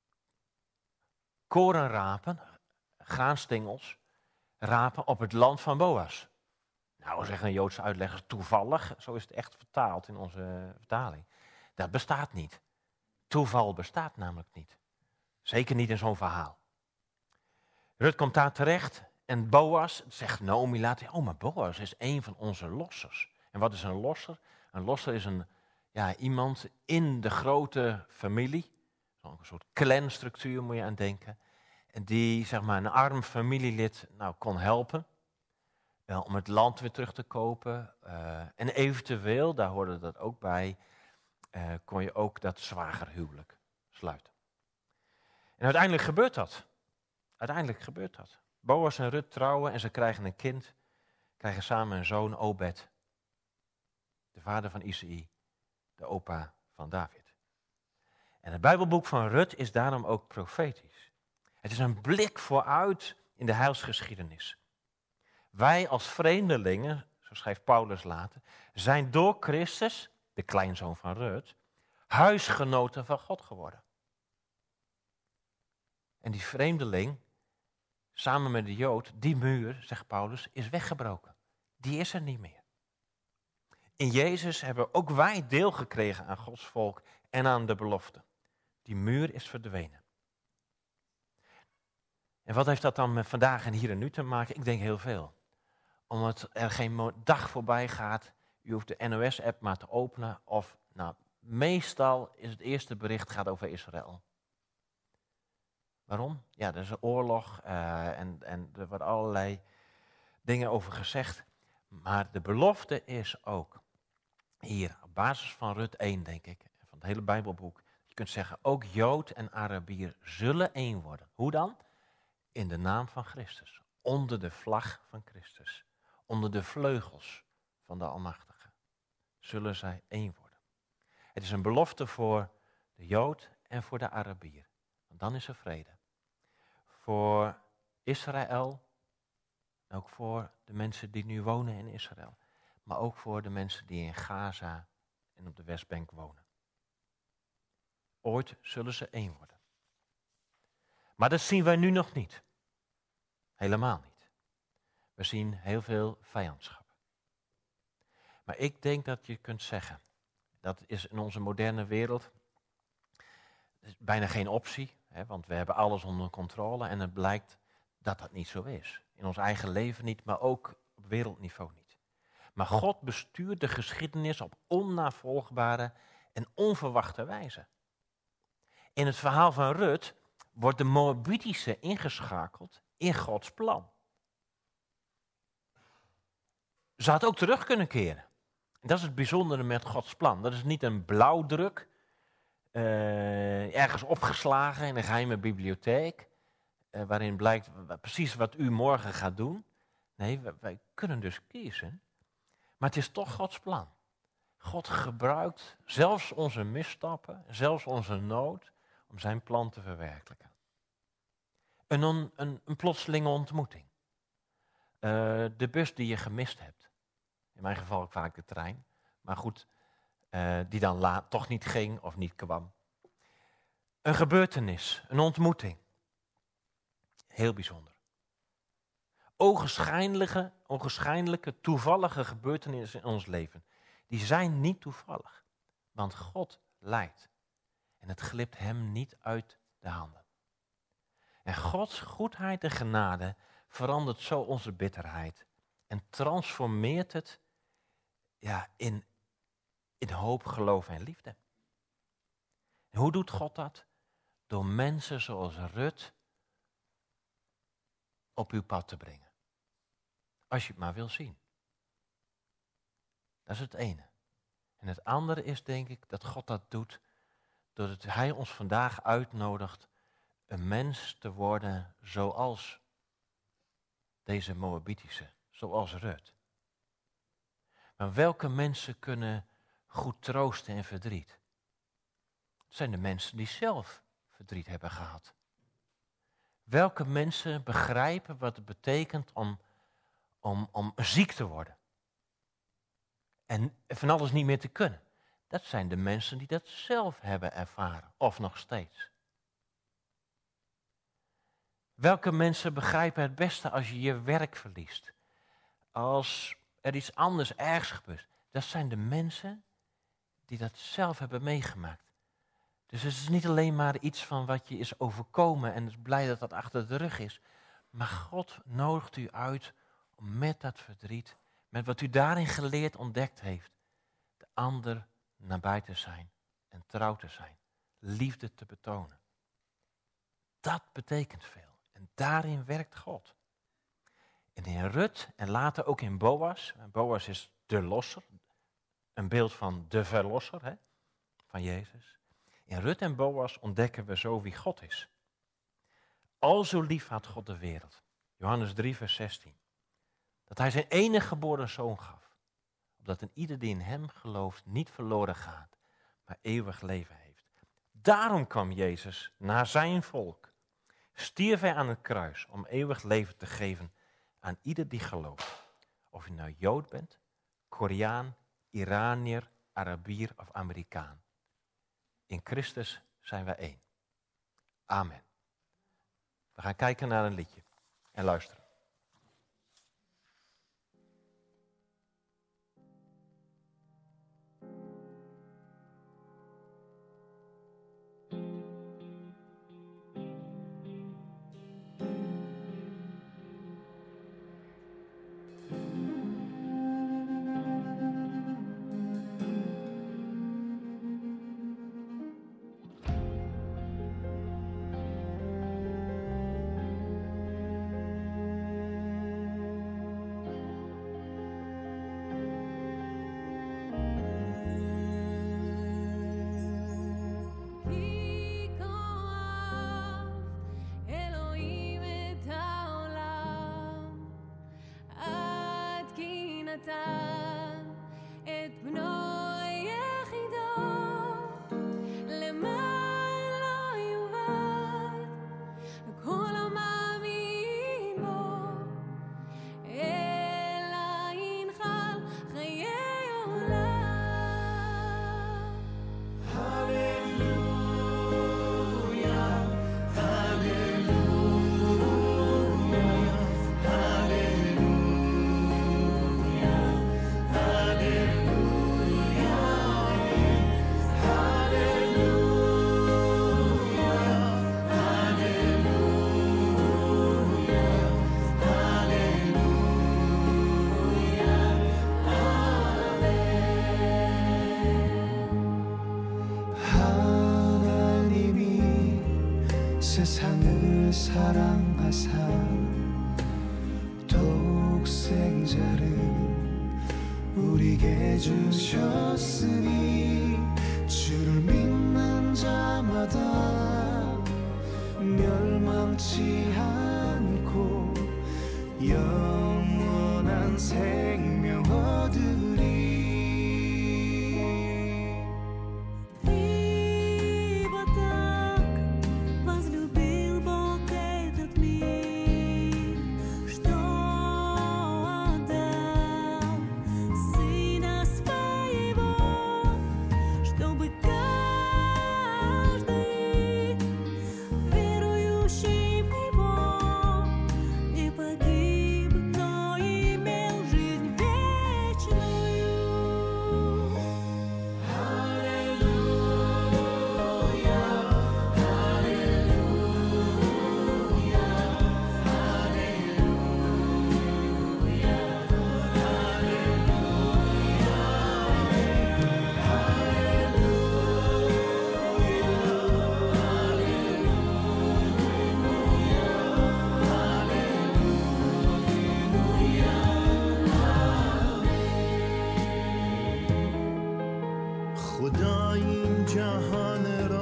koren rapen, graanstengels rapen op het land van Boas. Nou, zeggen een Joodse uitlegger, toevallig, zo is het echt vertaald in onze vertaling. Dat bestaat niet. Toeval bestaat namelijk niet. Zeker niet in zo'n verhaal. Rut komt daar terecht en Boas zegt Naomi later, oh maar Boas is een van onze lossers. En wat is een losser? Een losser is een, ja, iemand in de grote familie, een soort clanstructuur moet je aan denken, en die zeg maar een arm familielid nou, kon helpen uh, om het land weer terug te kopen. Uh, en eventueel, daar hoorde dat ook bij, uh, kon je ook dat zwagerhuwelijk sluiten. En uiteindelijk gebeurt dat. Uiteindelijk gebeurt dat. Boas en Rut trouwen en ze krijgen een kind. Krijgen samen een zoon, Obed. De vader van Isaï, de opa van David. En het Bijbelboek van Rut is daarom ook profetisch. Het is een blik vooruit in de heilsgeschiedenis. Wij als vreemdelingen, zo schrijft Paulus later, zijn door Christus, de kleinzoon van Rut, huisgenoten van God geworden. En die vreemdeling, samen met de Jood, die muur, zegt Paulus, is weggebroken. Die is er niet meer. In Jezus hebben ook wij deel gekregen aan Gods volk en aan de belofte. Die muur is verdwenen. En wat heeft dat dan met vandaag en hier en nu te maken? Ik denk heel veel. Omdat er geen dag voorbij gaat, u hoeft de N O S-app maar te openen. Of, nou, meestal is het eerste bericht gaat over Israël. Waarom? Ja, er is een oorlog uh, en, en er worden allerlei dingen over gezegd. Maar de belofte is ook, hier op basis van Rut één denk ik, van het hele Bijbelboek. Je kunt zeggen, ook Jood en Arabier zullen één worden. Hoe dan? In de naam van Christus. Onder de vlag van Christus. Onder de vleugels van de Almachtige. Zullen zij één worden. Het is een belofte voor de Jood en voor de Arabier. Want dan is er vrede. Voor Israël, ook voor de mensen die nu wonen in Israël. Maar ook voor de mensen die in Gaza en op de Westbank wonen. Ooit zullen ze één worden. Maar dat zien wij nu nog niet. Helemaal niet. We zien heel veel vijandschap. Maar ik denk dat je kunt zeggen, dat is in onze moderne wereld is bijna geen optie. Hè, want we hebben alles onder controle en het blijkt dat dat niet zo is. In ons eigen leven niet, maar ook op wereldniveau niet. Maar God bestuurt de geschiedenis op onnavolgbare en onverwachte wijze. In het verhaal van Rut wordt de Moabitische ingeschakeld in Gods plan. Ze had ook terug kunnen keren. Dat is het bijzondere met Gods plan. Dat is niet een blauwdruk, uh, ergens opgeslagen in een geheime bibliotheek, uh, waarin blijkt precies wat u morgen gaat doen. Nee, wij, wij kunnen dus kiezen, maar het is toch Gods plan. God gebruikt zelfs onze misstappen, zelfs onze nood, om zijn plan te verwerkelijken. Een, on, een, een plotselinge ontmoeting. Uh, de bus die je gemist hebt. In mijn geval ook vaak de trein. Maar goed, uh, die dan la- toch niet ging of niet kwam. Een gebeurtenis, een ontmoeting. Heel bijzonder. Ogenschijnlijke, ogenschijnlijke, toevallige gebeurtenissen in ons leven. Die zijn niet toevallig. Want God leidt. En het glipt hem niet uit de handen. En Gods goedheid en genade verandert zo onze bitterheid. En transformeert het ja, in, in hoop, geloof en liefde. En hoe doet God dat? Door mensen zoals Rut op uw pad te brengen. Als je het maar wil zien. Dat is het ene. En het andere is denk ik dat God dat doet doordat hij ons vandaag uitnodigt een mens te worden zoals deze Moabitische, zoals Rut. Maar welke mensen kunnen goed troosten in verdriet? Het zijn de mensen die zelf verdriet hebben gehad. Welke mensen begrijpen wat het betekent om, om, om ziek te worden? En van alles niet meer te kunnen. Dat zijn de mensen die dat zelf hebben ervaren, of nog steeds. Welke mensen begrijpen het beste als je je werk verliest? Als er iets anders ergs gebeurt. Dat zijn de mensen die dat zelf hebben meegemaakt. Dus het is niet alleen maar iets van wat je is overkomen en is blij dat dat achter de rug is. Maar God nodigt u uit om met dat verdriet, met wat u daarin geleerd ontdekt heeft, de ander nabij te zijn en trouw te zijn. Liefde te betonen. Dat betekent veel. En daarin werkt God. En in Rut en later ook in Boas. Boas is de losser. Een beeld van de verlosser, hè, van Jezus. In Rut en Boas ontdekken we zo wie God is. Al zo lief had God de wereld. Johannes drie vers zestien. Dat hij zijn enige geboren zoon gaf. Opdat een ieder die in hem gelooft niet verloren gaat, maar eeuwig leven heeft. Daarom kwam Jezus naar zijn volk. Stierf hij aan het kruis om eeuwig leven te geven aan ieder die gelooft. Of je nou Jood bent, Koreaan, Iranier, Arabier of Amerikaan. In Christus zijn wij één. Amen. We gaan kijken naar een liedje en luisteren. 세상을 사랑하사 독생자를 우리에게 주셨으니 주를 믿는 자마다 멸망치 않고 영원한 생명 얻으리. خدا این جهان را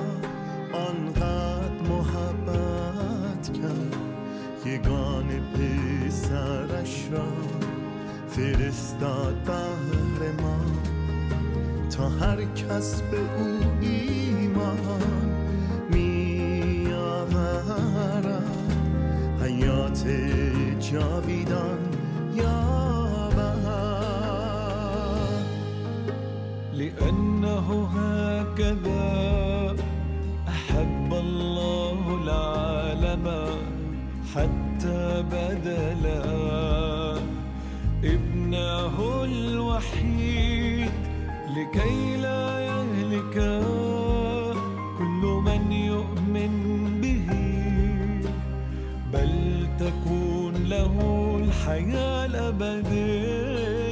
آنقدر محبت کرد یگانه پسرش را فرستاد بهر ما تا هر کس به او ایمان می‌آورد حیات جاویدان لأنه هكذا أحب الله العالم حتى بذل ابنه الوحيد لكي لا يهلك كل من يؤمن به بل تكون له الحياة الأبدية.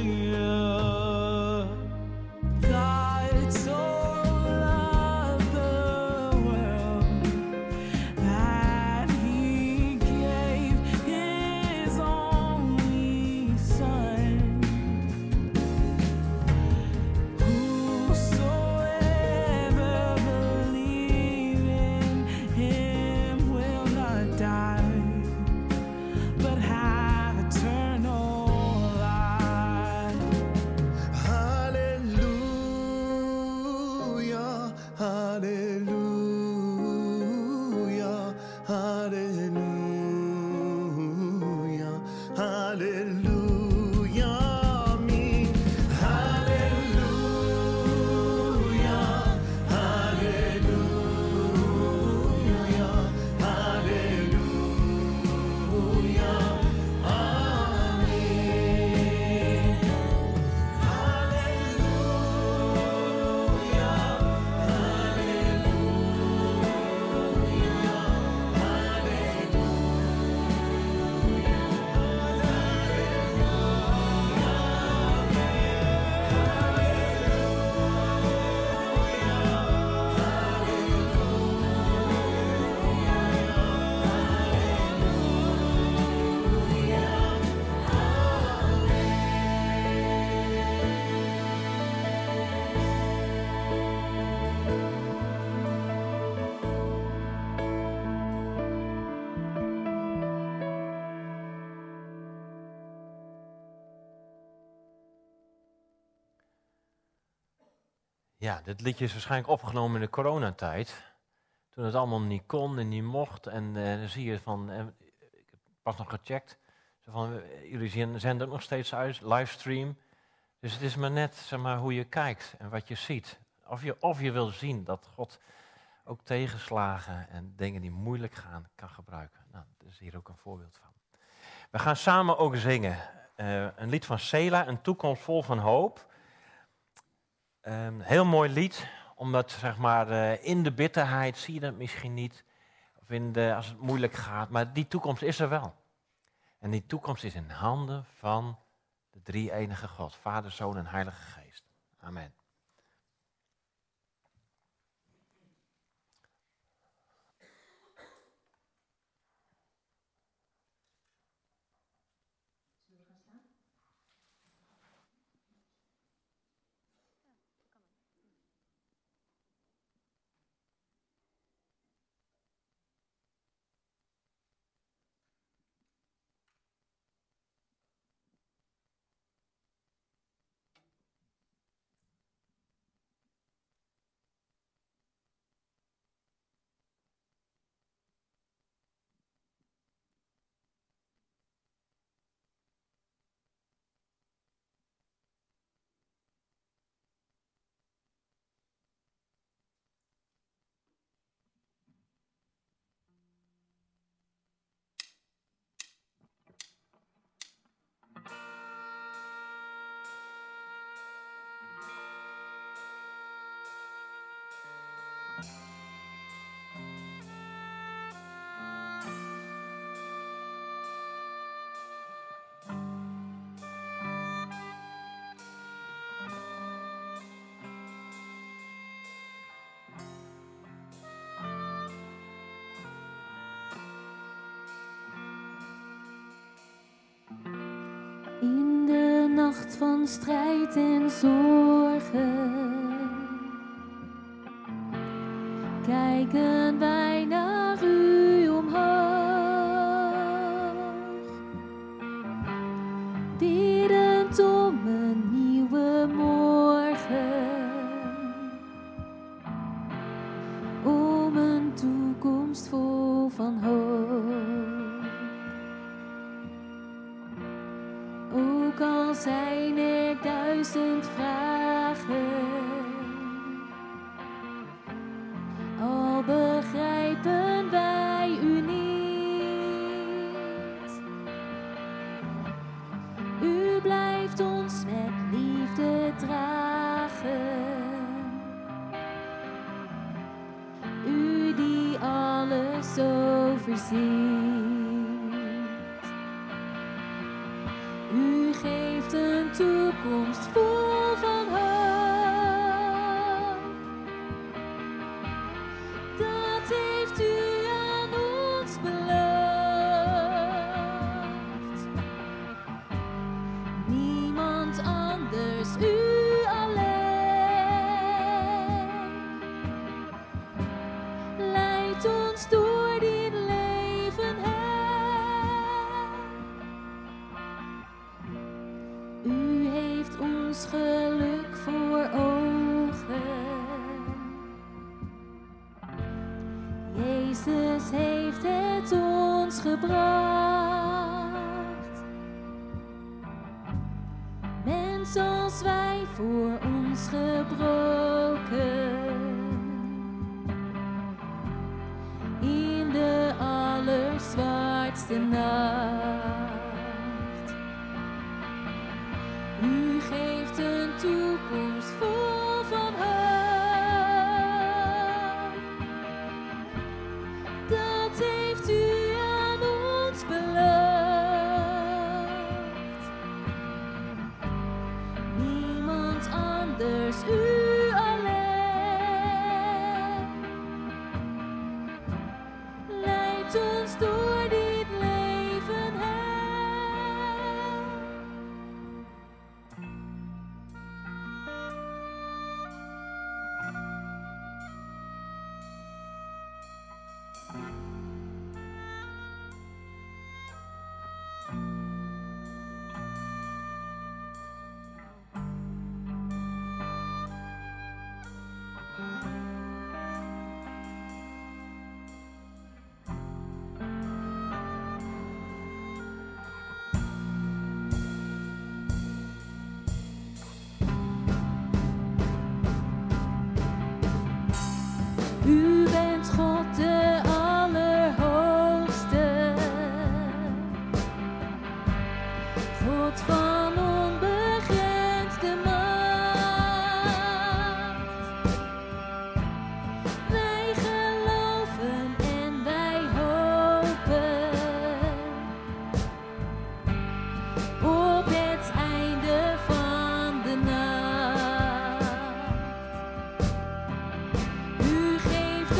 Ja, dit liedje is waarschijnlijk opgenomen in de coronatijd. Toen het allemaal niet kon en niet mocht. En uh, dan zie je van, uh, ik heb pas nog gecheckt. Zo van, uh, jullie zien, zenden ook nog steeds uit, livestream. Dus het is maar net zeg maar, hoe je kijkt en wat je ziet. Of je, of je wil zien dat God ook tegenslagen en dingen die moeilijk gaan kan gebruiken. Nou, daar is hier ook een voorbeeld van. We gaan samen ook zingen. Uh, een lied van Sela, een toekomst vol van hoop. Een heel mooi lied, omdat zeg maar, uh, in de bitterheid zie je dat misschien niet. Of in de, als het moeilijk gaat, maar die toekomst is er wel. En die toekomst is in handen van de drie-enige God. Vader, Zoon en Heilige Geest. Amen. In de nacht van strijd en zorgen kijken wij naar u omhoog, biddend om een nieuwe morgen, om een toekomst vol van hoop. Ook al zijn er duizend vragen, al begrijpen wij u niet. U blijft ons met liefde dragen. U die alles overziet. U geeft een toekomst vol van hoop. Dat heeft u aan ons beloofd. Niemand anders, u alleen. Leidt ons door dit leven heen. U heeft ons geluk voor ogen. Jezus heeft het ons gebracht. Mens als wij voor ons gebroken. In de allerzwartste nacht. U geeft een toekomst vol van hoop. Dat heeft u aan ons beloofd. Niemand anders, u alleen. Leidt ons door dit leven heen. U bent God de Allerhoogste, God van onbegrensde macht. Wij geloven en wij hopen op het einde van de nacht. U geeft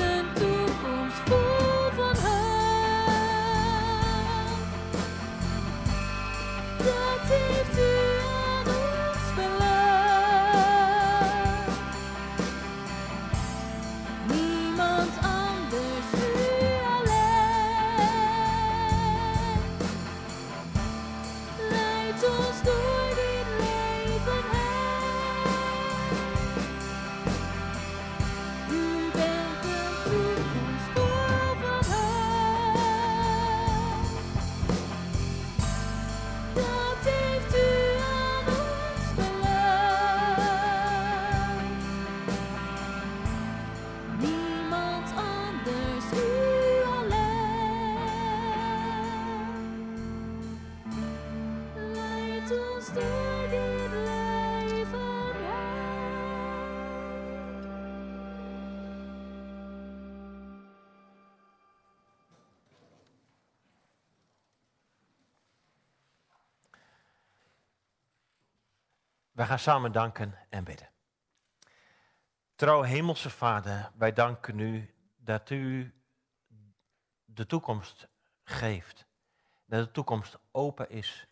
We gaan samen danken en bidden. Trouw Hemelse Vader, wij danken u dat u de toekomst geeft. Dat de toekomst open is.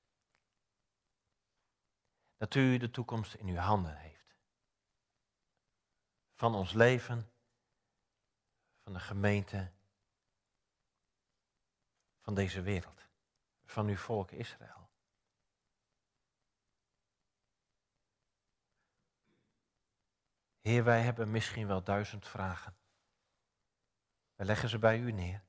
Dat u de toekomst in uw handen heeft. Van ons leven, van de gemeente, van deze wereld, van uw volk Israël. Heer, wij hebben misschien wel duizend vragen. We leggen ze bij u neer.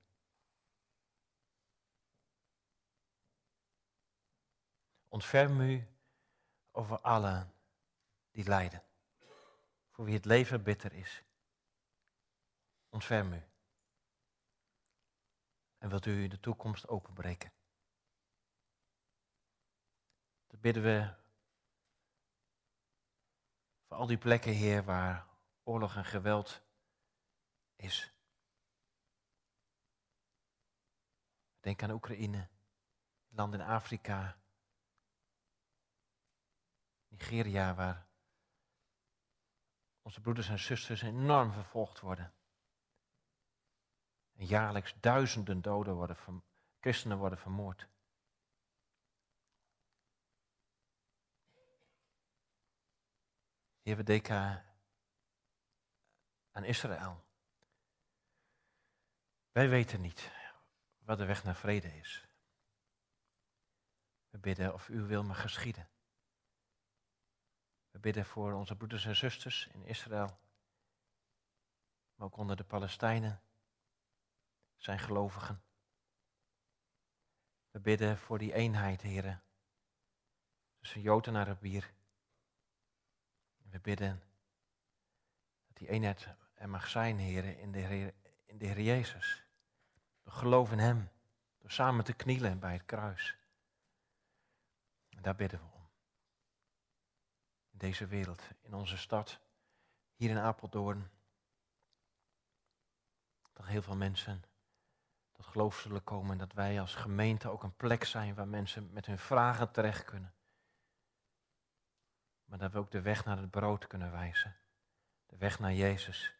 Ontferm u over allen die lijden, voor wie het leven bitter is. Ontferm u. En wilt u de toekomst openbreken. Dat bidden we voor al die plekken, Heer, waar oorlog en geweld is. Denk aan Oekraïne, landen in Afrika, Nigeria, waar onze broeders en zusters enorm vervolgd worden. En jaarlijks duizenden doden worden, verm- christenen worden vermoord. Heer, we denken aan Israël. Wij weten niet wat de weg naar vrede is. We bidden of uw wil mag geschieden. We bidden voor onze broeders en zusters in Israël, maar ook onder de Palestijnen, zijn gelovigen. We bidden voor die eenheid, Heere, tussen Jood en Arabier. We bidden dat die eenheid er mag zijn, Heere, in de Heer, in de Heer Jezus. Door geloof in Hem, door samen te knielen bij het kruis. En daar bidden we om. In deze wereld, in onze stad, hier in Apeldoorn, dat heel veel mensen tot geloof zullen komen en dat wij als gemeente ook een plek zijn waar mensen met hun vragen terecht kunnen. Maar dat we ook de weg naar het brood kunnen wijzen. De weg naar Jezus.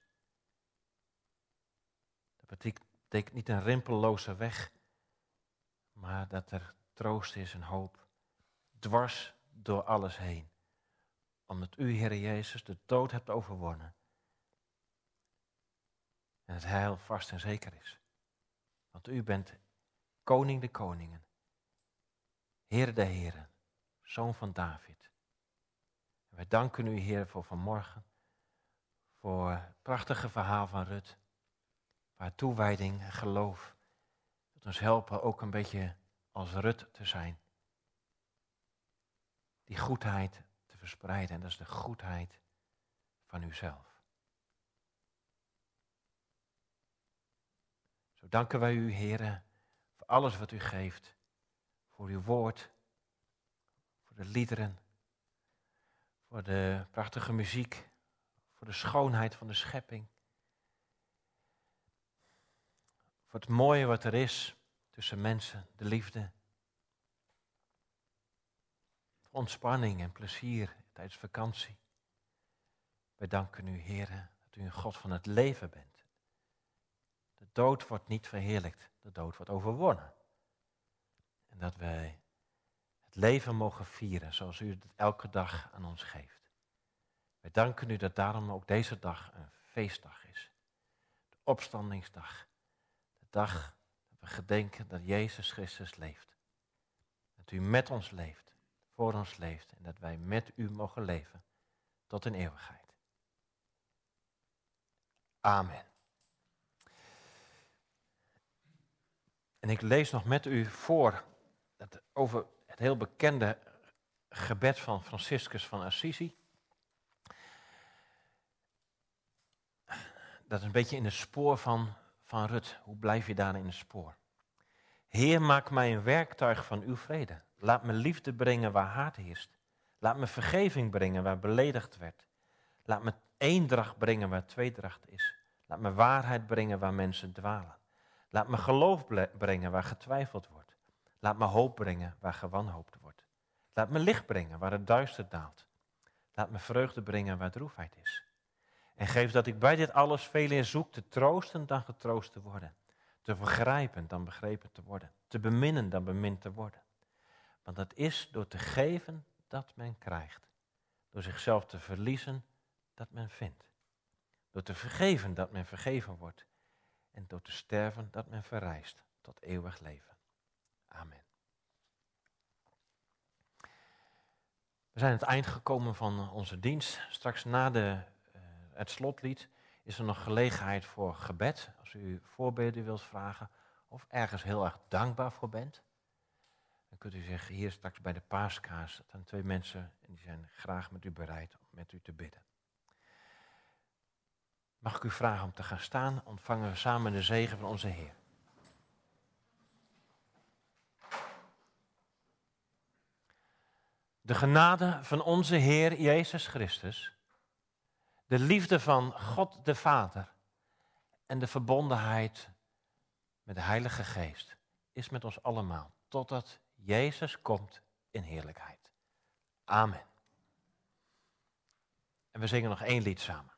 Dat betekent niet een rimpelloze weg, maar dat er troost is en hoop. Dwars door alles heen. Omdat u, Heer Jezus, de dood hebt overwonnen. En het heil vast en zeker is. Want u bent koning de koningen. Heer de heren. Zoon van David. En wij danken u, Heer, voor vanmorgen. Voor het prachtige verhaal van Rut. Waar toewijding en geloof dat ons helpen ook een beetje als Rut te zijn. Die goedheid te verspreiden. En dat is de goedheid van uzelf. Zo danken wij u, Heer, voor alles wat u geeft. Voor uw woord. Voor de liederen. Voor de prachtige muziek. Voor de schoonheid van de schepping. Voor het mooie wat er is tussen mensen, de liefde. Voor ontspanning en plezier tijdens vakantie. Wij danken u, Heer, dat u een God van het leven bent. De dood wordt niet verheerlijkt, de dood wordt overwonnen. En dat wij het leven mogen vieren zoals u het elke dag aan ons geeft. Wij danken u dat daarom ook deze dag een feestdag is. De opstandingsdag. De dag dat we gedenken dat Jezus Christus leeft. Dat u met ons leeft, voor ons leeft en dat wij met u mogen leven tot in eeuwigheid. Amen. En ik lees nog met u voor het, over het heel bekende gebed van Franciscus van Assisi. Dat is een beetje in het spoor van, van Rut. Hoe blijf je daar in het spoor? Heer, maak mij een werktuig van uw vrede. Laat me liefde brengen waar haat heerst. Laat me vergeving brengen waar beledigd werd. Laat me eendracht brengen waar tweedracht is. Laat me waarheid brengen waar mensen dwalen. Laat me geloof brengen waar getwijfeld wordt. Laat me hoop brengen waar gewanhoopt wordt. Laat me licht brengen waar het duister daalt. Laat me vreugde brengen waar droefheid is. En geef dat ik bij dit alles veel in zoek te troosten dan getroost te worden. Te begrijpen dan begrepen te worden. Te beminnen dan bemind te worden. Want dat is door te geven dat men krijgt. Door zichzelf te verliezen dat men vindt. Door te vergeven dat men vergeven wordt. En door te sterven dat men verrijst tot eeuwig leven. Amen. We zijn aan het eind gekomen van onze dienst. Straks na de, uh, het slotlied is er nog gelegenheid voor gebed. Als u voorbeden wilt vragen of ergens heel erg dankbaar voor bent. Dan kunt u zich hier straks bij de paaskaars, er zijn twee mensen en die zijn graag met u bereid om met u te bidden. Mag ik u vragen om te gaan staan, ontvangen we samen de zegen van onze Heer. De genade van onze Heer Jezus Christus, de liefde van God de Vader en de verbondenheid met de Heilige Geest is met ons allemaal, totdat Jezus komt in heerlijkheid. Amen. En we zingen nog één lied samen.